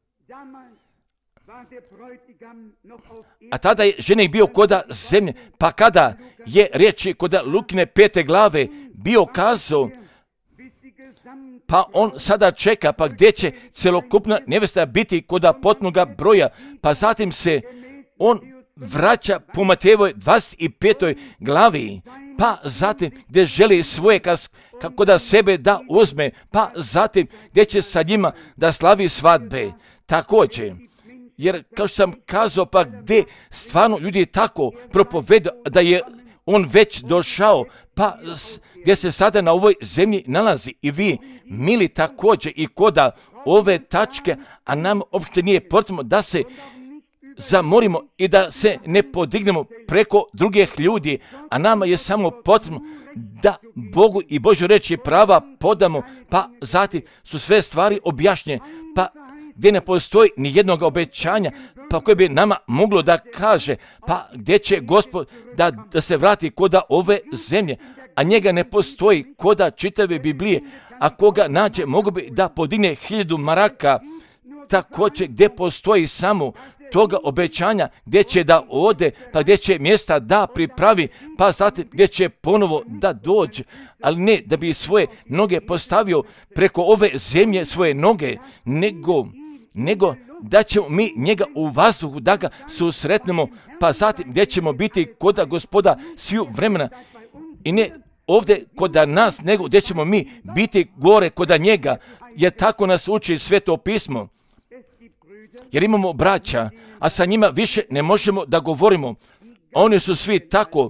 A tada je ženik bio koda zemlje, pa kada je riječi koda Lukine 5. glave bio kazao, pa on sada čeka, pa gdje će celokupna nevesta biti koda potpunoga broja, pa zatim se on vraća po Matejevoj 25. glavi, pa zatim gdje želi svoje kako da sebe da uzme, pa zatim gdje će sa njima da slavi svadbe. Također, jer kao što sam kazao, pa gdje stvarno ljudi tako propovedu da je on već došao, pa gdje se sada na ovoj zemlji nalazi i vi, mili, također i koda ove tačke, a nam uopšte nije potrebno da se zamorimo i da se ne podignemo preko drugih ljudi, a nama je samo potrebno da Bogu i Božju reći prava podamo, pa zatim su sve stvari objašnjene, pa gdje ne postoji ni jednog obećanja, pa koje bi nama moglo da kaže, pa gdje će Gospod da se vrati koda ove zemlje, a njega ne postoji koda čitave Biblije, a koga nađe mogu bi da podigne 1000 maraka, također gdje postoji samo toga obećanja, gdje će da ode, pa gdje će mjesta da pripravi, pa zatim gdje će ponovo da dođe, ali ne da bi svoje noge postavio preko ove zemlje, svoje noge, nego da ćemo mi njega u vazduhu da ga susretnemo, pa zatim gdje ćemo biti koda Gospoda sviju vremena i ne ovdje koda nas, nego gdje ćemo mi biti gore koda njega, jer tako nas uči Sveto pismo. Jer imamo braća, a sa njima više ne možemo da govorimo. Oni su svi tako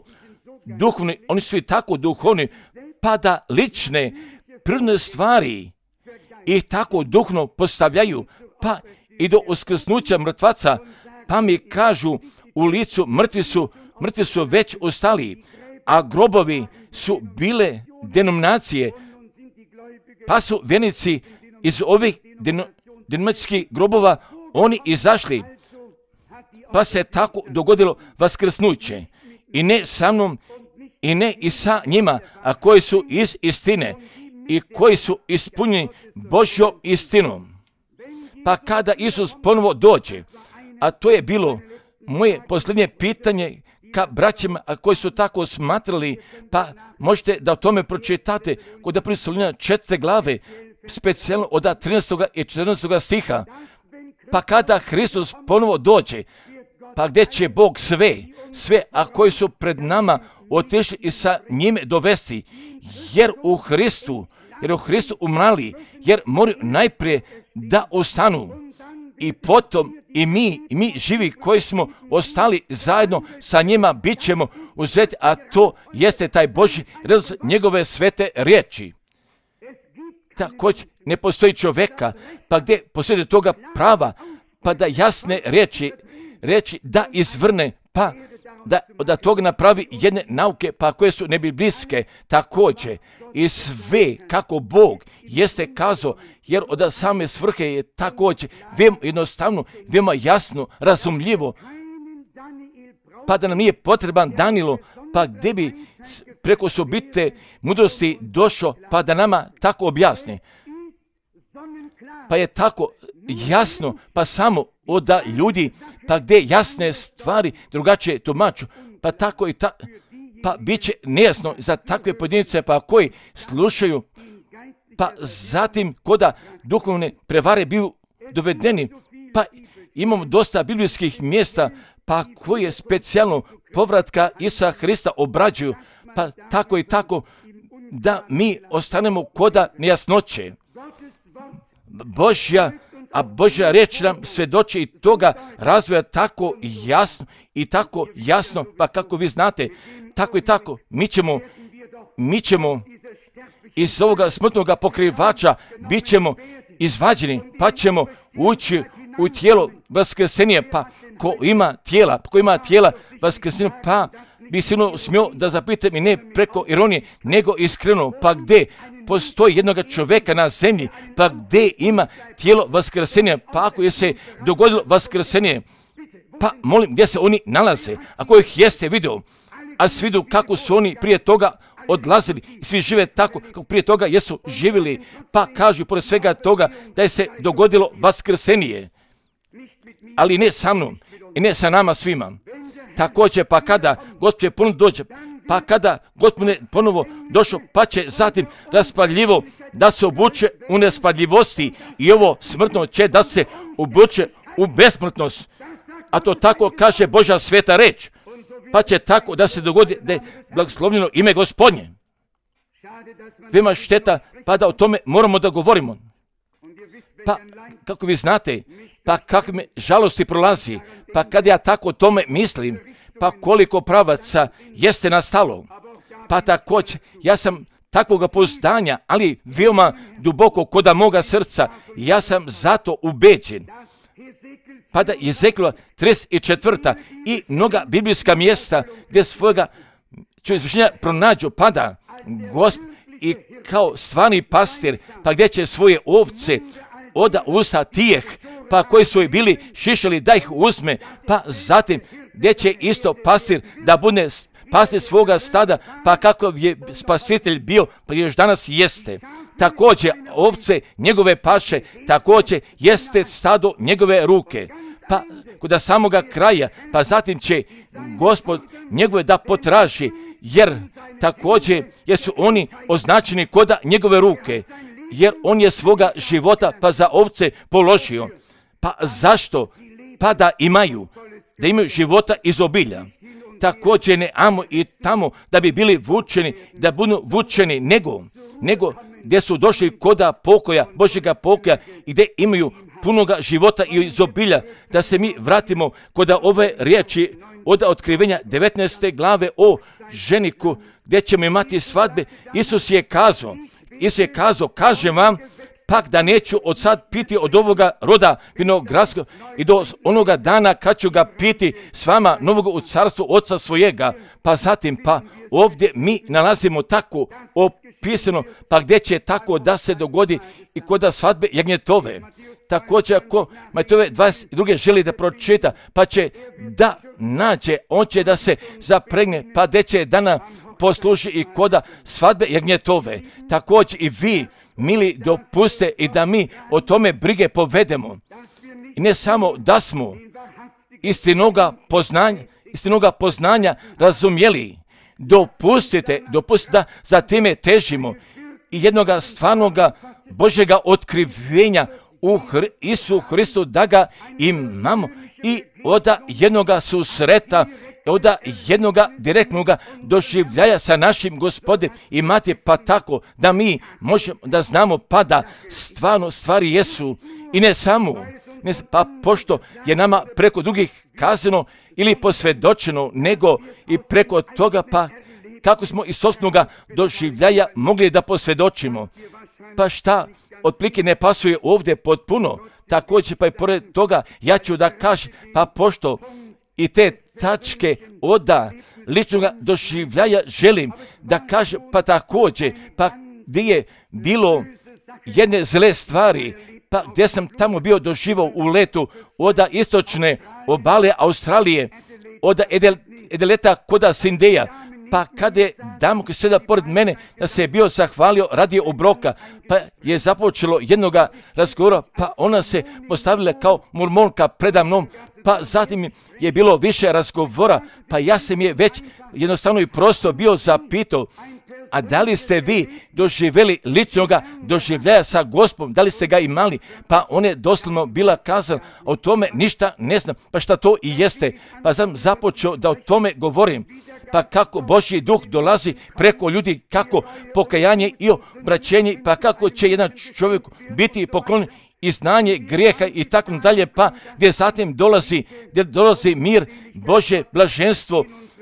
duhovni, pa da lične, prirodne stvari ih tako duhovno postavljaju, pa i do uskrsnuća mrtvaca, pa mi kažu u licu mrtvi su već ostali, a grobovi su bile denominacije, pa su vjernici iz ovih dinamičkih grobova oni izašli, pa se tako dogodilo vaskrsnuće. I ne sa mnom, i ne i sa njima, a koji su iz istine i koji su ispunjeni Božjom istinom. Pa kada Isus ponovo dođe, a to je bilo moje posljednje pitanje ka braćima, a koji su tako smatrali, pa možete da o tome pročitate kod Apostolina 4. glave, specijalno od 13. i 14. stiha. Pa kada Hristos ponovo dođe, pa gdje će Bog sve, a koji su pred nama otišli i sa njime dovesti, jer u Hristu umrali, jer moraju najprije da ostanu. I potom i mi živi koji smo ostali zajedno sa njima bit ćemo uzeti, a to jeste taj Božji redoslijed njegove svete riječi. Također ne postoji čovjeka, pa gdje postoji toga prava, pa da jasne riječi da izvrne, pa da toga napravi jedne nauke, pa koje su nebiblijske također. I sve kako Bog jeste kazao, jer od same svrhe je također jednostavno, veoma jasno, razumljivo, pa da nam nije potreban Danilo, pa gdje bi preko osobite mudrosti došao, pa da nama tako objasni. Pa je tako jasno, pa samo od ljudi, pa gdje jasne stvari drugačije tumaču, pa tako i pa bit će nejasno za takve pojedince, pa koji slušaju, pa zatim koda duhovne prevare biju dovedeni, pa imamo dosta biblijskih mjesta, pa koje specijalno povratka Isusa Hrista obrađuju, pa tako i tako da mi ostanemo koda nejasnoće. Božja riječ nam svjedoči i toga razvoja tako jasno, pa kako vi znate, tako i tako, mi ćemo iz ovoga smrtnoga pokrivača bit ćemo izvađeni, pa ćemo ući u tijelo vaskrsenja, pa ko ima tijela vaskrsenja, pa bi sigurno smio da zapitam i ne preko ironije, nego iskreno, pa gdje postoji jednoga čovjeka na zemlji, pa gdje ima tijelo vaskrsenja, pa ako je se dogodilo vaskrsenje, pa molim gdje se oni nalaze, ako ih jeste vidio, a svi vidio kako su oni prije toga odlazili i svi žive tako kako prije toga jesu živjeli, pa kažu pored svega toga da je se dogodilo vaskrsenje, ali ne sa mnom i ne sa nama svima. Također, pa kada Gospod ponovno dođe, pa kada Gospod ponovo došao, pa će zatim raspadljivo da se obuče u nespadljivosti i ovo smrtno će da se obuče u besmrtnost. A to tako kaže Božja sveta reč. Pa će tako da se dogodi da je blagoslovljeno ime Gospodnje. Veoma šteta, pa da o tome moramo da govorimo. Pa, kako vi znate, pa kakve me žalosti prolazi, pa kad ja tako o tome mislim, pa koliko pravaca jeste nastalo. Pa također, ja sam takvoga pouzdanja, ali veoma duboko koda moga srca, ja sam zato ubeđen. Pa da je Ezekijela 34. i mnoga biblijska mjesta gdje svojega izvršenja pronađu, pa da Gospod i kao stvarni pastir, pa gdje će svoje ovce oda usta tijeh, pa koji su i bili šišali da ih uzme, pa zatim gdje će isto pastir da bude pastir svoga stada, pa kakav je spasitelj bio, pa još danas jeste. Također ovce njegove paše, također jeste stado njegove ruke. Pa kod samoga kraja, pa zatim će Gospod njegove da potraži, jer također jesu oni označeni koda njegove ruke, jer on je svoga života pa za ovce položio. Pa zašto? Pa da imaju života iz obilja. Također ne amo i tamo da bi bili vučeni, da budu vučeni, nego gdje su došli koda pokoja, Božjega pokoja i gdje imaju punoga života i izobilja, da se mi vratimo kod ove riječi od otkrivenja 19. glave o ženiku, gdje ćemo imati svadbe. Isus je kazao, kažem vam, pak da neću od sad piti od ovoga roda vinogradskog i do onoga dana kad ću ga piti s vama novog u carstvu oca svojega. Pa zatim, pa ovdje mi nalazimo tako opisano, pa gdje će tako da se dogodi i kod svadbe jagnjetove. također ako Matejove 22 želi da pročita, pa će da nađe, on će da se zapregne, pa gdje će dana posluži i koda svadbe jagnjetove. Također i vi, mili, dopuste i da mi o tome brige povedemo. I ne samo da smo istinoga poznanja razumjeli. Dopustite da za time težimo i jednoga stvarnoga Božjega otkrivenja u Isu Hristu da ga imamo i od jednoga susreta, od jednoga direktnoga doživljaja sa našim Gospodem imati, pa tako da mi možemo da znamo pa da stvarno stvari jesu i ne samo, pa pošto je nama preko drugih kazano ili posvjedočeno, nego i preko toga pa kako smo iz sopstvenoga doživljaja mogli da posvjedočimo. Pa šta otprilike ne pasuje ovdje potpuno, također pa i pored toga ja ću da kažem, pa pošto i te tačke od ličnog doživljaja želim da kažem, pa također, pa gdje je bilo jedne zle stvari, pa gdje sam tamo bio doživao u letu od istočne obale Australije, od Edeleta koda Sindeja, pa kada je dama koji sada pored mene da se je bio zahvalio radi obroka, pa je započelo jednoga razgovora, pa ona se postavila kao mormonka predamnom, pa zatim je bilo više razgovora, pa ja sam je već jednostavno i prosto bio zapitao, a da li ste vi doživjeli ličnoga doživljaja sa Gospodom, da li ste ga imali? Pa on je doslovno bila kazala, o tome ništa ne znam, pa šta to i jeste. Pa sam započeo da o tome govorim, pa kako Božji duh dolazi preko ljudi, kako pokajanje i obraćenje, pa kako će jedan čovjek biti poklonjen i znanje grijeha i tako dalje, pa gdje zatim dolazi mir, Božje blaženstvo,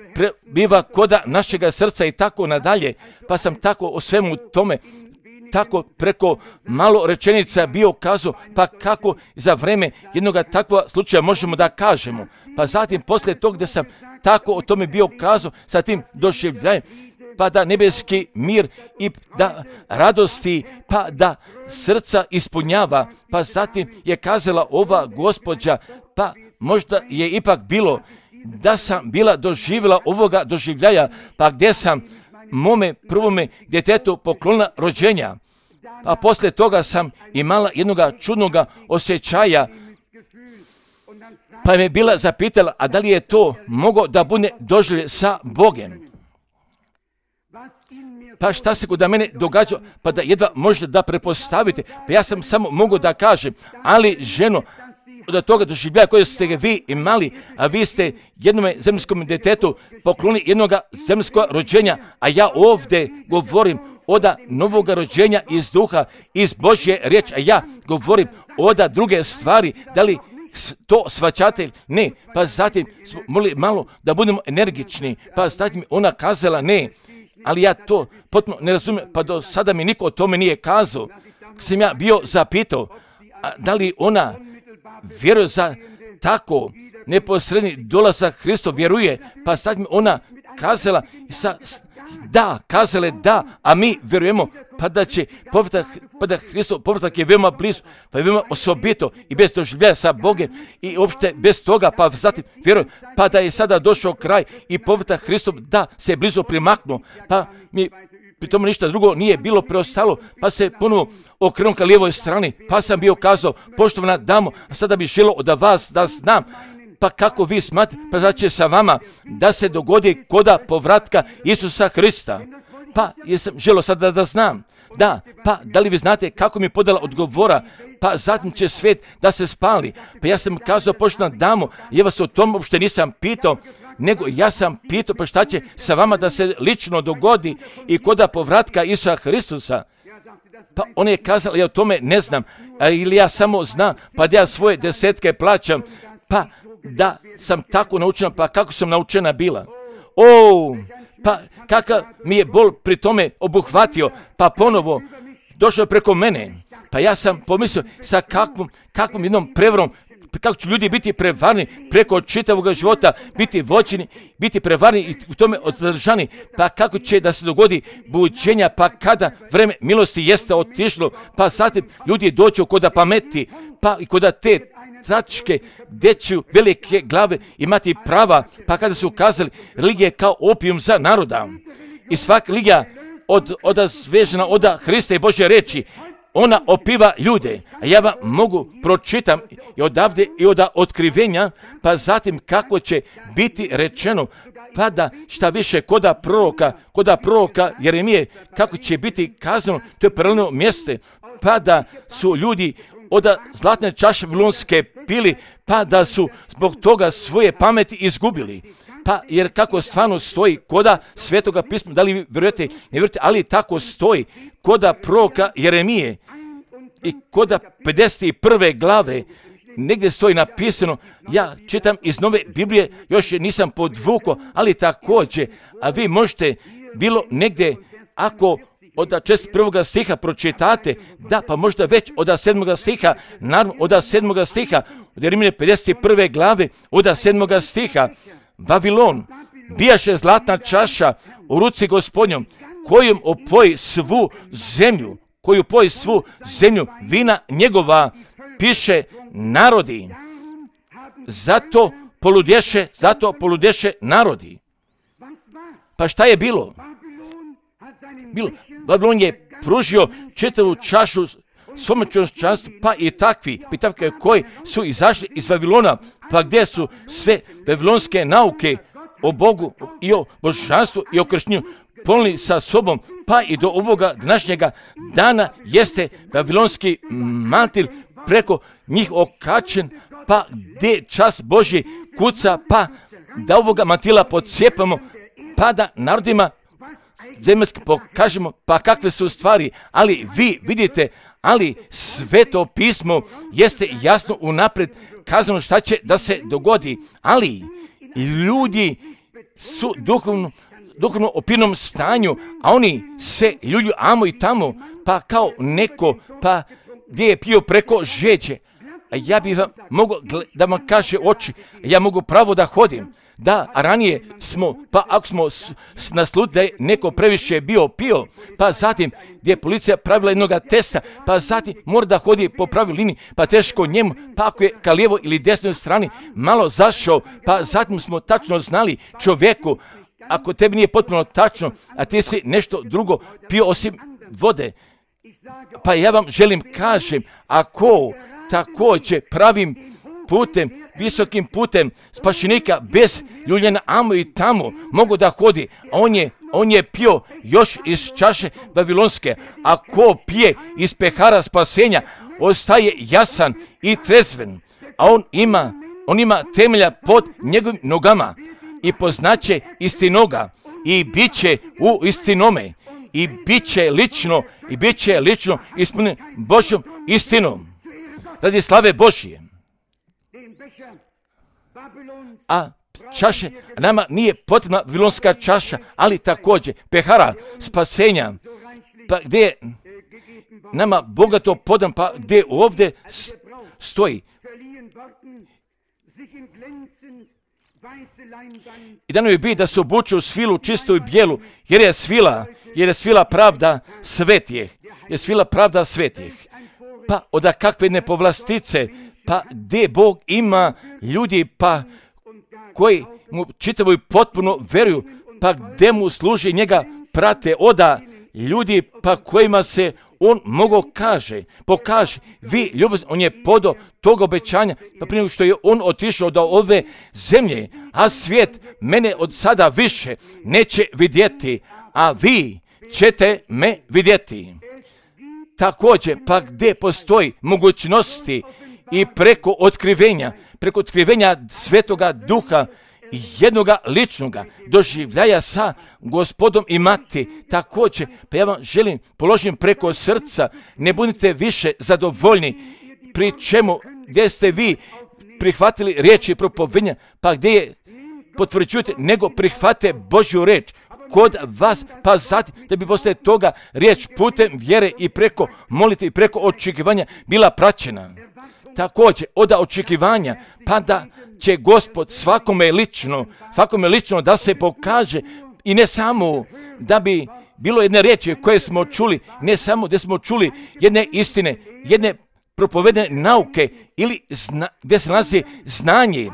biva koda našega srca i tako nadalje, pa sam tako o svemu tome, tako preko malo rečenica bio kazao, pa kako za vreme jednog takvog slučaja možemo da kažemo. Pa zatim poslije tog gdje sam tako o tome bio kazao sa tim doživljajem, pa da nebeski mir i da radosti, pa da srca ispunjava, pa zatim je kazala ova gospođa, pa možda je ipak bilo da sam bila doživjela ovoga doživljaja, pa gdje sam mome prvome djetetu poklonila rođenja, a poslije toga sam imala jednoga čudnoga osjećaja, pa me bila zapitala, a da li je to moglo da bude doživlje sa Bogem? Pa šta se kod mene događa, pa da jedva možete da prepostavite, pa ja sam samo mogao da kažem, ali ženo, od toga doživljaja koje ste vi imali, a vi ste jednome zemljskom djetetu poklonili jednoga zemljskog rođenja, a ja ovdje govorim od novoga rođenja iz duha, iz Božje riječi, a ja govorim od druge stvari, da li to shvaćate? Ne, pa zatim smo molili malo da budemo energični, pa zatim ona kazala ne, ali ja to potpuno ne razumijem, pa do sada mi niko o tome nije kazao. Sam ja bio zapitao, da li ona vjeruje za tako neposredni dolazak Hrista, vjeruje, pa sad mi ona kazala da, a mi vjerujemo pa da će povratak, pa da Hristov povratak je veoma blizu, pa je veoma osobito i bez doživljaja sa Bogom i uopšte bez toga, pa zatim vjerujem, pa da je sada došao kraj i povratak Hristov da se blizu primaknuo, pa mi pri tome ništa drugo nije bilo preostalo, pa se ponovo okrenuo ka lijevoj strani, pa sam bio kazao, poštovana damo, a sada bih želio od vas da znam, pa kako vi smatrate, pa da će sa vama da se dogodi koda povratka Isusa Hrista. Pa jesam želio sada da znam, da, pa da li vi znate kako mi podala odgovora, pa zatim će svijet da se spali. Pa ja sam kazao, poštovana damo, ja vas o tom uopšte nisam pitao, nego ja sam pitao pa šta će sa vama da se lično dogodi i koda povratka Isusa Hristusa. Pa on je kazao, ja o tome ne znam, ili ja samo znam, pa da ja svoje desetke plaćam, pa da sam tako naučena, pa kako sam naučena bila. Pa kakav mi je bol pri tome obuhvatio, pa ponovo došao preko mene. Pa ja sam pomislio sa kakvom jednom prevarom kako će ljudi biti prevarni preko čitavog života, biti vođeni, biti prevarni i u tome održani, pa kako će da se dogodi buđenja, pa kada vreme milosti jeste otišlo, pa zatim ljudi dođu kod pameti, pa i kod te tačke gdje će velike glave imati prava, pa kada su kazali religija je kao opijum za naroda i svaka religija odazvežena od Hrista i Božje reči, ona opiva ljude, a ja vam mogu pročitam i odavde i od otkrivenja, pa zatim kako će biti rečeno, pa da šta više koda proroka Jeremije, kako će biti kazano, to je paralelno mjesto, pa da su ljudi od zlatne čaše vavilonske pili, pa da su zbog toga svoje pameti izgubili. Pa jer kako stvarno stoji koda Svetoga pisma, da li vi vjerujete, ne vjerujete, ali tako stoji koda proroka Jeremije i koda 51. glave, negdje stoji napisano, ja čitam iz Nove Biblije, još je nisam podvukao, ali također, a vi možete bilo negdje, ako od 41. stiha pročitate, da, pa možda već od 7. stiha, naravno od 7. stiha, od Jeremije 51. glave, od 7. stiha, Vavilon bijaše zlatna čaša u ruci Gospodnjom, kojom opoji svu zemlju, vina njegova, piše narodi. Zato poludješe narodi. Pa šta je bilo? Vavilon je pružio čitavu čašu svome čovječanstvu, pa i takvi koji su izašli iz Vavilona, pa gdje su sve vavilonske nauke o Bogu i o božanstvu i o krštenju ponijeli sa sobom, pa i do ovoga današnjega dana jeste vavilonski mantil preko njih okačen, pa gdje čas Božji kuca, pa da ovoga mantila podsjepamo, pa da narodima zemaljski pokažemo, pa kakve su stvari, ali vi vidite, ali Sveto pismo jeste jasno unaprijed kazano šta će da se dogodi, ali ljudi su duhovno opinom stanju, a oni se ljulju amo i tamo, pa kao neko, pa gdje je pio preko žeđe. A ja bih vam mogao da vam kaže oči, ja mogu pravo da hodim. Da, a ranije smo, pa ako smo naslutili da je neko previše bio pio, pa zatim gdje je policija pravila jednog testa, pa zatim mora da hodi po pravoj liniji, pa teško njemu, pa ako je ka lijevo ili desnoj strani malo zašao, pa zatim smo tačno znali čovjeku, ako tebi nije potpuno tačno, a ti si nešto drugo pio osim vode, pa ja vam želim kažem, ako također pravim putem, visokim putem spašenika bez ljuljenja amo i tamo mogu da hodi, a on je pio još iz čaše vavilonske, a ko pije iz pehara spasenja ostaje jasan i trezven, a on ima temelja pod njegovim nogama i poznaće istinoga i bit će u istinome i bit će lično ispunjen Božjom istinom radi slave Božje. A čaše, nama nije potrebna vavilonska čaša, ali također pehara spasenja, pa gdje je nama bogato podan, pa gdje ovdje stoji. I dano je biti da se obuče u svilu čistu i bijelu, jer je svila pravda svetih. Pa od kakve nepovlastice, pa gdje Bog ima ljudi, pa koji mu čitavo i potpuno veruju, pa gdje mu služi njega prate oda ljudi, pa kojima se on pokaže, vi ljubazni, on je podo tog obećanja, pa prije nego što je on otišao do ove zemlje, a svijet mene od sada više neće vidjeti, a vi ćete me vidjeti. Također, pa gdje postoji mogućnosti i preko otkrivenja Svetoga Duha, jednoga ličnoga doživljaja sa Gospodom imati. Također, pa ja vam želim položim preko srca, ne budite više zadovoljni, pri čemu gdje ste vi prihvatili riječi propovedanja, pa gdje je potvrđujete, nego prihvate Božju riječ kod vas, pa zatim da bi poslije toga riječ putem vjere i preko molitve i preko očekivanja bila praćena. također od očekivanja, pa da će Gospod svakome lično da se pokaže i ne samo da bi bilo jedne riječi koje smo čuli, ne samo da smo čuli jedne istine, jedne propovedene nauke ili gdje se nalazi znanje,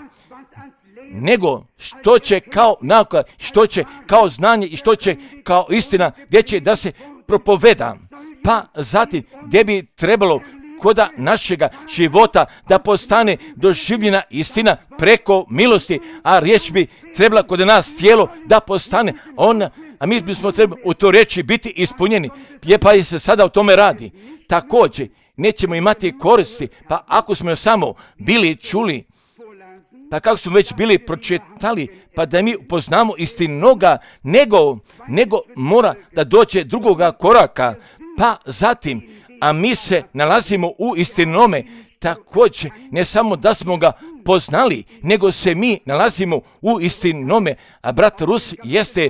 nego što će kao nauka, što će kao znanje i što će kao istina, gdje će da se propoveda. Pa zatim gdje bi trebalo koda našega života da postane doživljena istina preko milosti, a riječ bi trebala kod nas tijelo da postane ona, a mi bismo trebali u to reći biti ispunjeni. Pa se sada o tome radi. Također nećemo imati koristi, pa ako smo samo bili čuli, pa kako smo već bili pročitali, pa da mi upoznamo istinoga, nego mora da dođe drugoga koraka, pa zatim, a mi se nalazimo u istinome, također ne samo da smo ga poznali, nego se mi nalazimo u istinome, a brat Rus jeste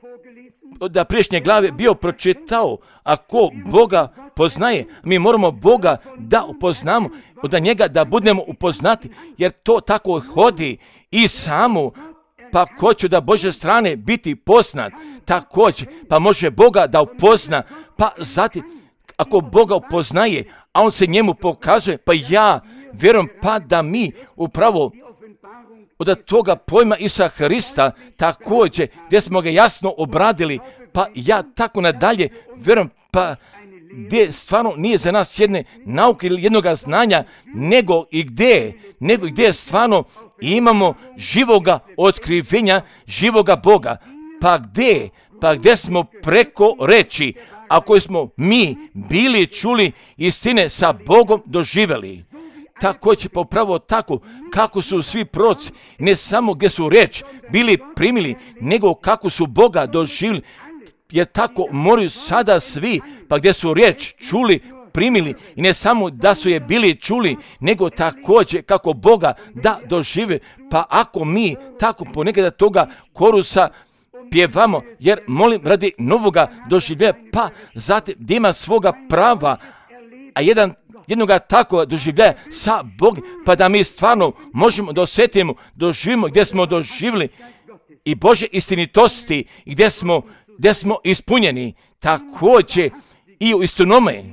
da priješnje glave bio pročitao, ako Boga poznaje, mi moramo Boga da upoznamo, od njega da budemo upoznati, jer to tako hodi i samo, pa ko će da Božje strane biti poznat, također, pa može Boga da upozna, pa zatim, ako Boga upoznaje, a on se njemu pokazuje, pa ja vjerujem pa da mi upravo od toga pojma Isusa Hrista, također, gdje smo ga jasno obradili, pa ja tako nadalje vjerujem, pa gdje stvarno nije za nas jedne nauke ili jednoga znanja, nego i gdje stvarno imamo živoga otkrivenja, živoga Boga. Pa gdje smo preko reči, ako smo mi bili čuli istine sa Bogom doživjeli. Također pa upravo tako kako su svi proroci, ne samo gdje su reč bili primili, nego kako su Boga doživjeli. Jer tako moraju sada svi, pa gdje su riječ čuli, primili i ne samo da su je bili čuli, nego također kako Boga da dožive. Pa ako mi tako ponekada toga korusa pjevamo, jer molim radi novoga doživljenja, pa zatim da ima svoga prava, a jednoga takvog doživljaja sa Bogom, pa da mi stvarno možemo da osjetimo, doživimo gdje smo doživjeli i Božje istinitosti, gdje smo ispunjeni, također i u istinome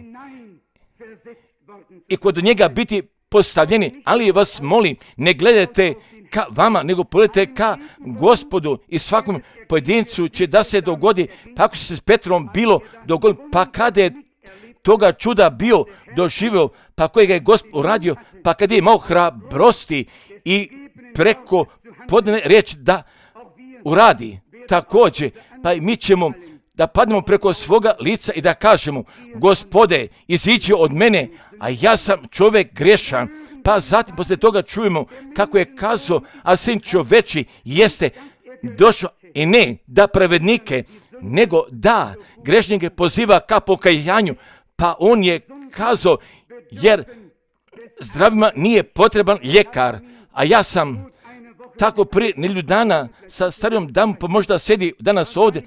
i kod njega biti postavljeni, ali vas molim, ne gledajte ka vama, nego pogledajte ka Gospodu i svakom pojedincu će da se dogodi, pa ako se s Petrom bilo dogodilo, pa kada je toga čuda bio doživio, pa kojega je Gospod uradio, pa kada je imao hrabrosti i preko podane riječ da uradi, također, pa mi ćemo da padnemo preko svoga lica i da kažemo, Gospode, iziđi od mene, a ja sam čovjek grešan. Pa zatim poslije toga čujemo kako je kazao, a sin čoveči jeste došao i ne da pravednike, nego da grešnike poziva ka pokajanju. Pa on je kazao, jer zdravima nije potreban ljekar, a ja sam tako prije nedelju dana sa starijom damom, pa možda sjedi danas ovdje,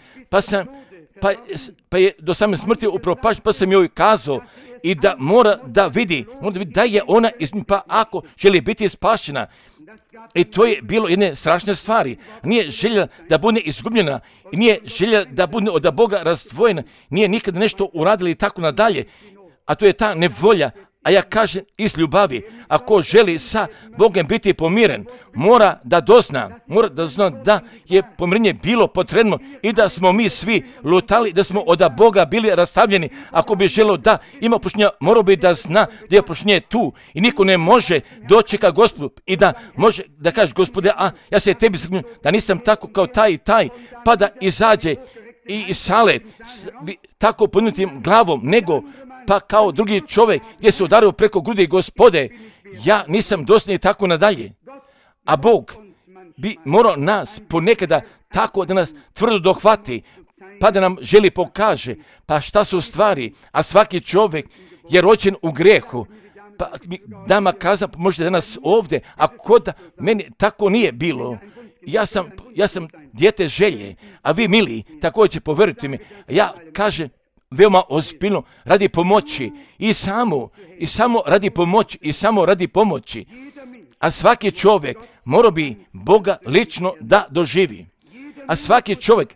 pa je do same smrti upropašten, pa sam joj kazao i da mora da vidi da je ona pa ako želi biti spašena. I to je bilo jedne strašne stvari. Nije želja da bude izgubljena, nije želja da bude od Boga razdvojena, nije nikada nešto uradili i tako nadalje. A to je ta nevolja. A ja kažem iz ljubavi, ako želi sa Bogom biti pomiren, mora da dozna da je pomirenje bilo potrebno i da smo mi svi lutali, da smo od Boga bili rastavljeni. Ako bi želio da ima oproštenja, morao bi da zna da je oproštenje tu i niko ne može doći ka Gospodu i da može da kaže, Gospode, a ja se tebi zagnujem, da nisam tako kao taj i taj, pa da izađe i sale tako podnutim glavom, nego pa kao drugi čovjek gdje se udario preko grudi, Gospode, ja nisam dosljedni tako nadalje. A Bog bi morao nas ponekada tako da nas tvrdo dohvati, pa da nam želi pokaže, pa šta su stvari, a svaki čovjek je rođen u grehu. Pa dama kaza, možete danas ovdje, a kod meni tako nije bilo. Ja sam dijete želje, a vi mili, također poverujte mi, ja kažem, veoma ozbiljno radi pomoći i samo radi pomoći. A svaki čovjek mora bi Boga lično da doživi. A svaki čovjek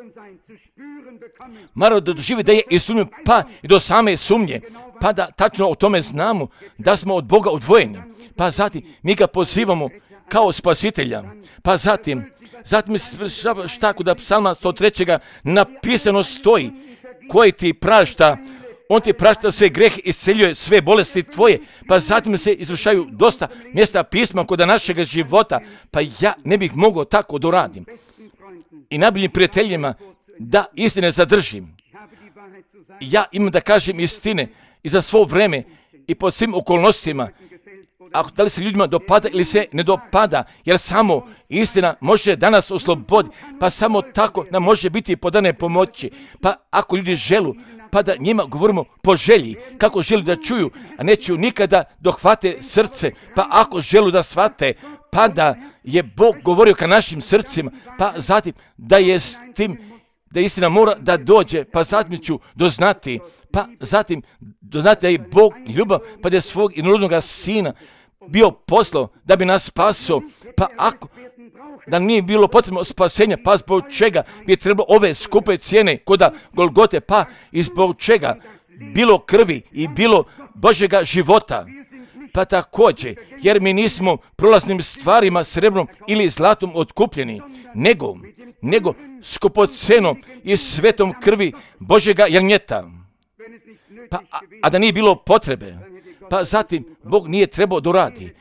mora da doživi da je ispunjen, pa i do same sumnje, pa da tačno o tome znamo da smo od Boga odvojeni. Pa zatim mi ga pozivamo kao spasitelja. Pa zatim šta kod Psalma 103. napisano stoji, koji ti prašta, on ti prašta sve grehe, isceljuje sve bolesti tvoje. Pa zatim se izvršaju dosta mjesta pisma kod našega života, pa ja ne bih mogao tako da radim. I najboljim prijateljima da istine zadržim. Ja imam da kažem istine i za svo vreme i pod svim okolnostima. Da li se ljudima dopada ili se ne dopada, jer samo istina može danas osloboditi, pa samo tako nam može biti podane pomoći. Pa ako ljudi želu, pa da njima govorimo po želji, kako želi da čuju, a neću nikada dohvate srce, pa ako želu da shvate, pa da je Bog govorio ka našim srcima, pa zatim da je s tim, da istina mora da dođe, pa zatim ću doznati, da je Bog ljubav, pa da je svog jednorodnoga sina bio poslao da bi nas spasio, pa ako da nije bilo potrebno spasenja, pa zbog čega bi trebalo ove skupe cijene koda Golgote, pa i zbog čega bilo krvi i bilo Božjega života. Pa također, jer mi nismo prolaznim stvarima srebrom ili zlatom otkupljeni, nego skupocenom i svetom krvi Božjega jagnjeta. Pa, a da nije bilo potrebe, pa zatim Bog nije trebao da radi.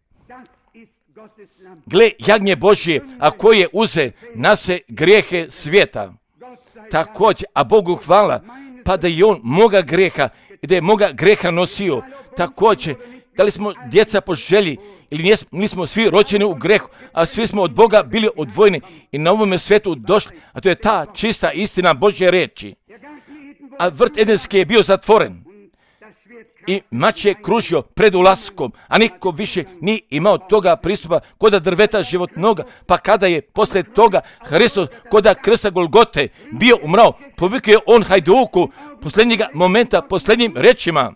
Gle, jagnje Božje, a koje uze nase grijehe svijeta. Također, a Bogu hvala, pa da je on moga greha i da je moga greha nosio. Također, da li smo djeca po želji ili nismo svi rođeni u grehu, a svi smo od Boga bili odvojeni i na ovome svijetu došli, a to je ta čista istina Božje reči. A vrt Edenski je bio zatvoren i mač je kružio pred ulaskom, a niko više nije imao toga pristupa koda drveta životnoga, pa kada je posle toga Hristos koda krsta Golgote bio umrao, povikao je on hajduku posljednjega momenta, posljednjim rečima: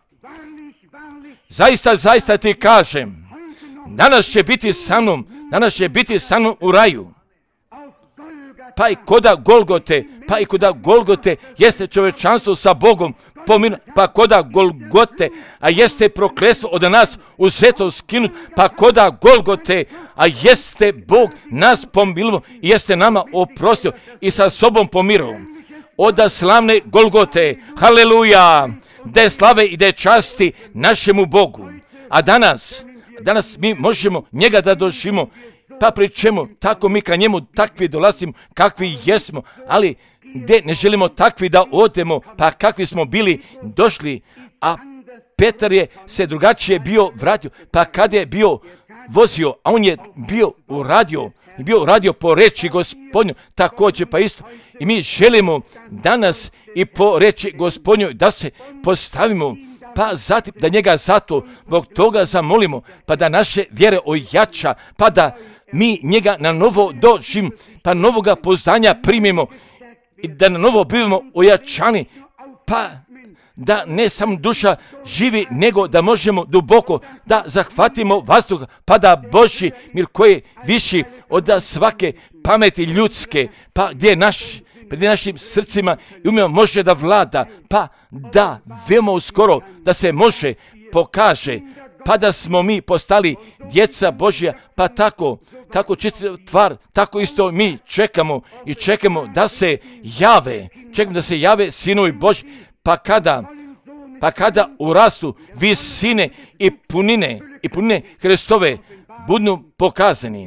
zaista ti kažem, danas će biti sa mnom u raju. Pa i koda Golgote jeste čovečanstvo sa Bogom pominu, pa koda Golgote, a jeste prokletstvo od nas uzeto skinut, pa koda Golgote, a jeste Bog nas pomilovo i jeste nama oprostio i sa sobom pomirovao. Oda slavne Golgote, haleluja, da slave i da časti našemu Bogu. A danas mi možemo njega da doživimo, pa pri čemu tako mi ka njemu takvi dolazimo kakvi jesmo, ali gdje ne želimo takvi da odemo, pa kakvi smo bili došli. A Petar je se drugačije bio vratio, pa kad je bio vozio, a on je bio radio po reči Gospodnju, također pa isto. I mi želimo danas i po reči Gospodnju da se postavimo, pa zatim da njega zato zbog toga zamolimo, pa da naše vjere ojača, pa da mi njega na novo doživimo, pa novoga poznanja primimo i da na novo bivamo ojačani, pa da ne samo duša živi, nego da možemo duboko da zahvatimo vazduh, pa da Božji mir koji je viši od svake pameti ljudske, pa gdje pred našim srcima i umijemo može da vlada, pa da veoma uskoro da se može pokaže, pa da smo mi postali djeca Božja, pa tako čista tvar, tako isto mi čekamo da se jave sinovi Božji, pa kada urastu visine i punine Hristove budu pokazani.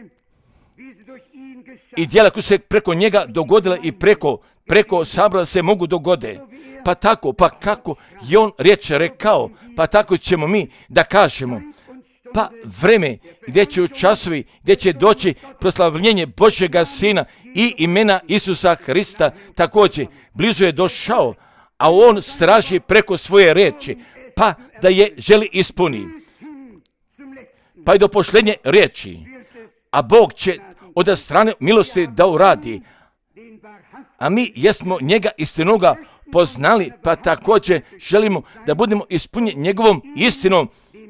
I djela koja se preko njega dogodila i preko sabora se mogu dogode. Pa tako, pa kako je on riječ rekao, pa tako ćemo mi da kažemo. Pa vreme gdje će u časovi, gdje će doći proslavljenje Božjega Sina i imena Isusa Hrista, također blizu je došao, a on straži preko svoje riječi, pa da je želi ispuni. Pa i do posljednje riječi, a Bog će od strane milosti da uradi, a mi jesmo njega istinoga poznali, pa također želimo da budemo ispunjeni njegovom istinom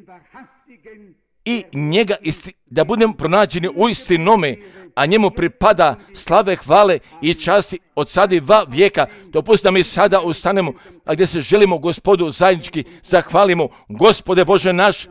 i njega da budemo pronađeni u istinome, a njemu pripada slave, hvale i časti od sada i va vijeka. Dopustite da mi sada ustanemo, a gdje se želimo Gospodu zajednički zahvalimo. Gospode Bože naš,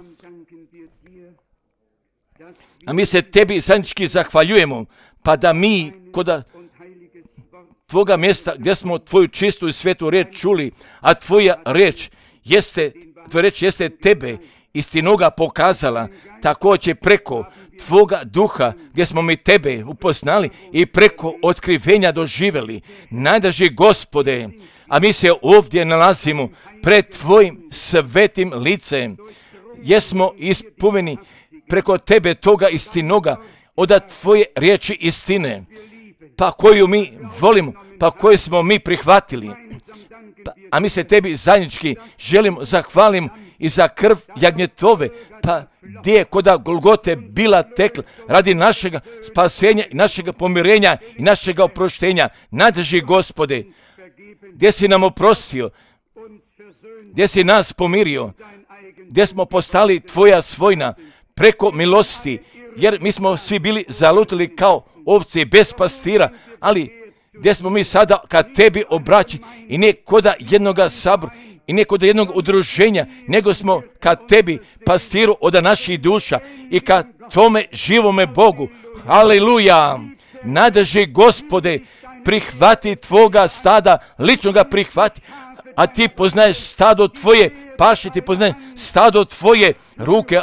a mi se tebi zajednički zahvaljujemo, pa da mi kod tvoga mjesta gdje smo tvoju čistu i svetu riječ čuli, a tvoja riječ jeste tebe istinoga pokazala, također preko tvoga duha gdje smo mi tebe upoznali i preko otkrivenja doživjeli. Najdraži Gospode, a mi se ovdje nalazimo pred tvojim svetim licem, jesmo ispunjeni preko tebe toga istinoga, od tvoje riječi istine, pa koju mi volimo, pa koju smo mi prihvatili. A mi se tebi zajednički želimo zahvalim i za krv jagnjetove, pa gdje je koda Golgote bila tekla radi našega spasenja i našega pomirenja i našega oproštenja. Najdraži Gospode, gdje si nam oprostio, gdje si nas pomirio, gdje smo postali tvoja svojina preko milosti, jer mi smo svi bili zalutili kao ovce bez pastira, ali gdje smo mi sada kad tebi obraćeni i ne koda jednoga sabora i ne koda jednog udruženja, nego smo kad tebi pastiru od naših duša i kad tome živome Bogu. Haleluja! Najdraži Gospode, prihvati tvoga stada, lično ga prihvati, a ti poznaješ stado tvoje paše, ti poznaješ stado tvoje ruke,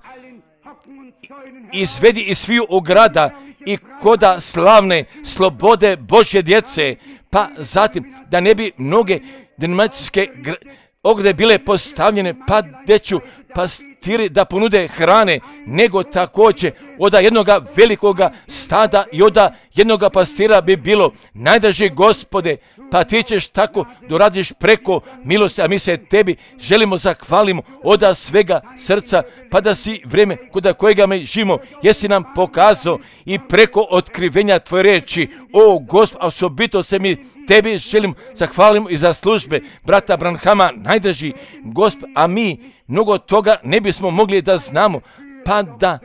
izvedi iz sviju ograda i koda slavne slobode Božje djece, pa zatim da ne bi mnoge denominacijske ograde bile postavljene, pa gdje ću pastiri da ponude hrane, nego također od jednoga velikoga stada i od jednoga pastira bi bilo. Najdraži Gospode, pa ti ćeš tako doradiš preko milosti, a mi se tebi želimo zahvalimo od svega srca, pa da si vrijeme kod kojega mi živimo, jesi nam pokazao i preko otkrivenja tvoje riječi. O Gospod, a osobito se mi tebi želim zahvalimo i za službe brata Branhama, najdraži Gospod, a mi mnogo toga ne bismo mogli da znamo, pa da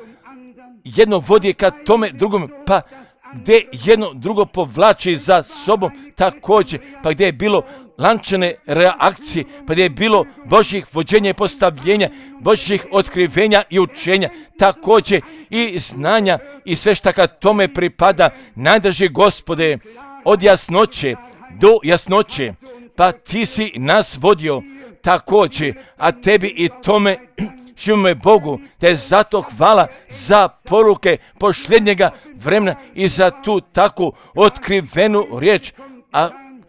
jedno vodi ka tome drugom, pa gdje jedno drugo povlači za sobom također, pa gdje je bilo lančane reakcije, pa gdje je bilo Božjih vođenja i postavljenja, Božjih otkrivenja i učenja, također i znanja i sve šta kad tome pripada. Najdraži Gospode, od jasnoće do jasnoće, pa ti si nas vodio također, a tebi i tome živome Bogu, te zato hvala za poruke posljednjega vremena i za tu takvu otkrivenu riječ. A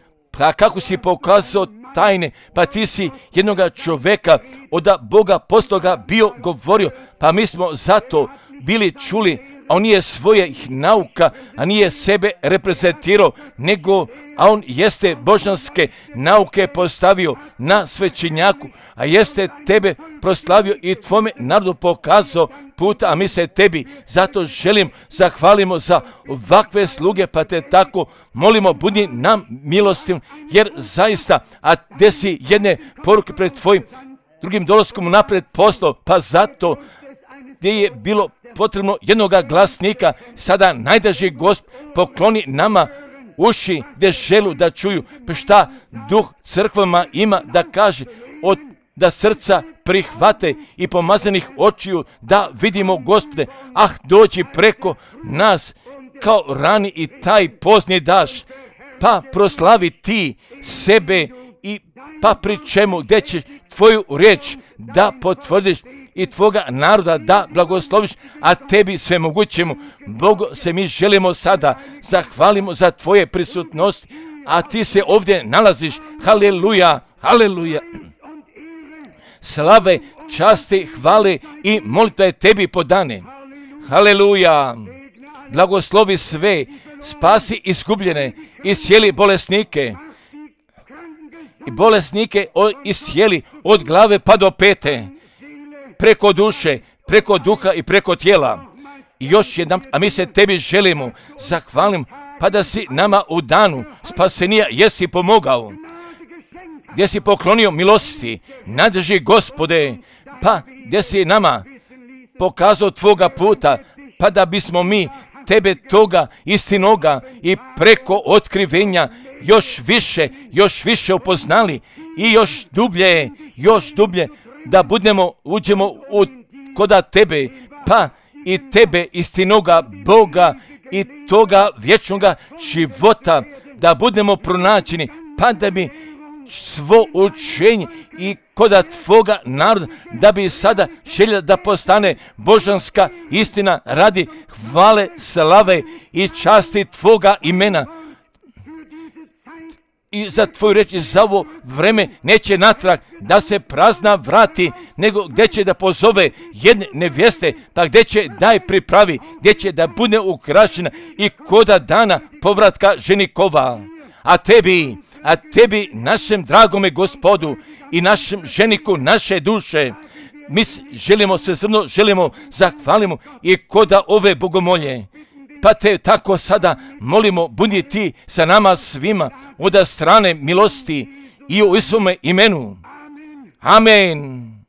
kako si pokazao tajne, pa ti si jednoga čovjeka od Boga postoga bio govorio, pa mi smo zato bili čuli, a on nije svojih nauka, a nije sebe reprezentirao, nego a on jeste božanske nauke postavio na svećenjaku, a jeste tebe proslavio i tvome narodu pokazao puta, a mi se tebi zato želim zahvalimo za ovakve sluge, pa te tako molimo, budi nam milostiv, jer zaista, a gdje si jedne poruke pred tvojim drugim dolaskom napred poslao, pa zato gdje je bilo potrebno jednoga glasnika, sada najdraži Gospod pokloni nama uši gdje želu da čuju, pa šta duh crkvama ima da kaže, da srca prihvate i pomazanih očiju da vidimo Gospode, dođi preko nas kao rani i taj pozni daš, pa proslavi ti sebe i pa pri čemu gdje će tvoju riječ da potvrdiš i tvoga naroda da blagosloviš, a tebi sve mogućemu. Bogu se mi želimo sada zahvalimo za tvoje prisutnosti, a ti se ovdje nalaziš. Haleluja, haleluja. Slave, časti, hvale i molitve tebi podane. Haleluja. Blagoslovi sve, spasi izgubljene, iscijeli bolesnike. I bolesnike iscijeli od glave pa do pete, preko duše, preko duha i preko tijela. I još jedan, a mi se tebi želimo zahvalim, pa da si nama u danu spasenija jesi pomogao, gdje si poklonio milosti, nadrži Gospode, pa gdje si nama pokazao tvoga puta, pa da bismo mi tebe toga istinoga i preko otkrivenja još više upoznali i još dublje da uđemo koda tebe, pa i tebe istinoga Boga i toga vječnoga života da budemo pronađeni, pa da bi svo učenje i koda tvoga naroda, da bi sada željela da postane božanska istina radi hvale, slave i časti tvoga imena. I za tvoju reč, za ovo vreme neće natrag da se prazna vrati, nego gdje će da pozove jedne nevjeste, pa gdje će da je pripravi, gdje će da bude ukrašena i koda dana povratka ženikova. A tebi, našem dragome Gospodu i našem ženiku naše duše, mi želimo zahvalimo i koda ove bogomolje. Pa te tako sada molimo, budi ti sa nama svima od strane milosti i u svome imenu. Amen.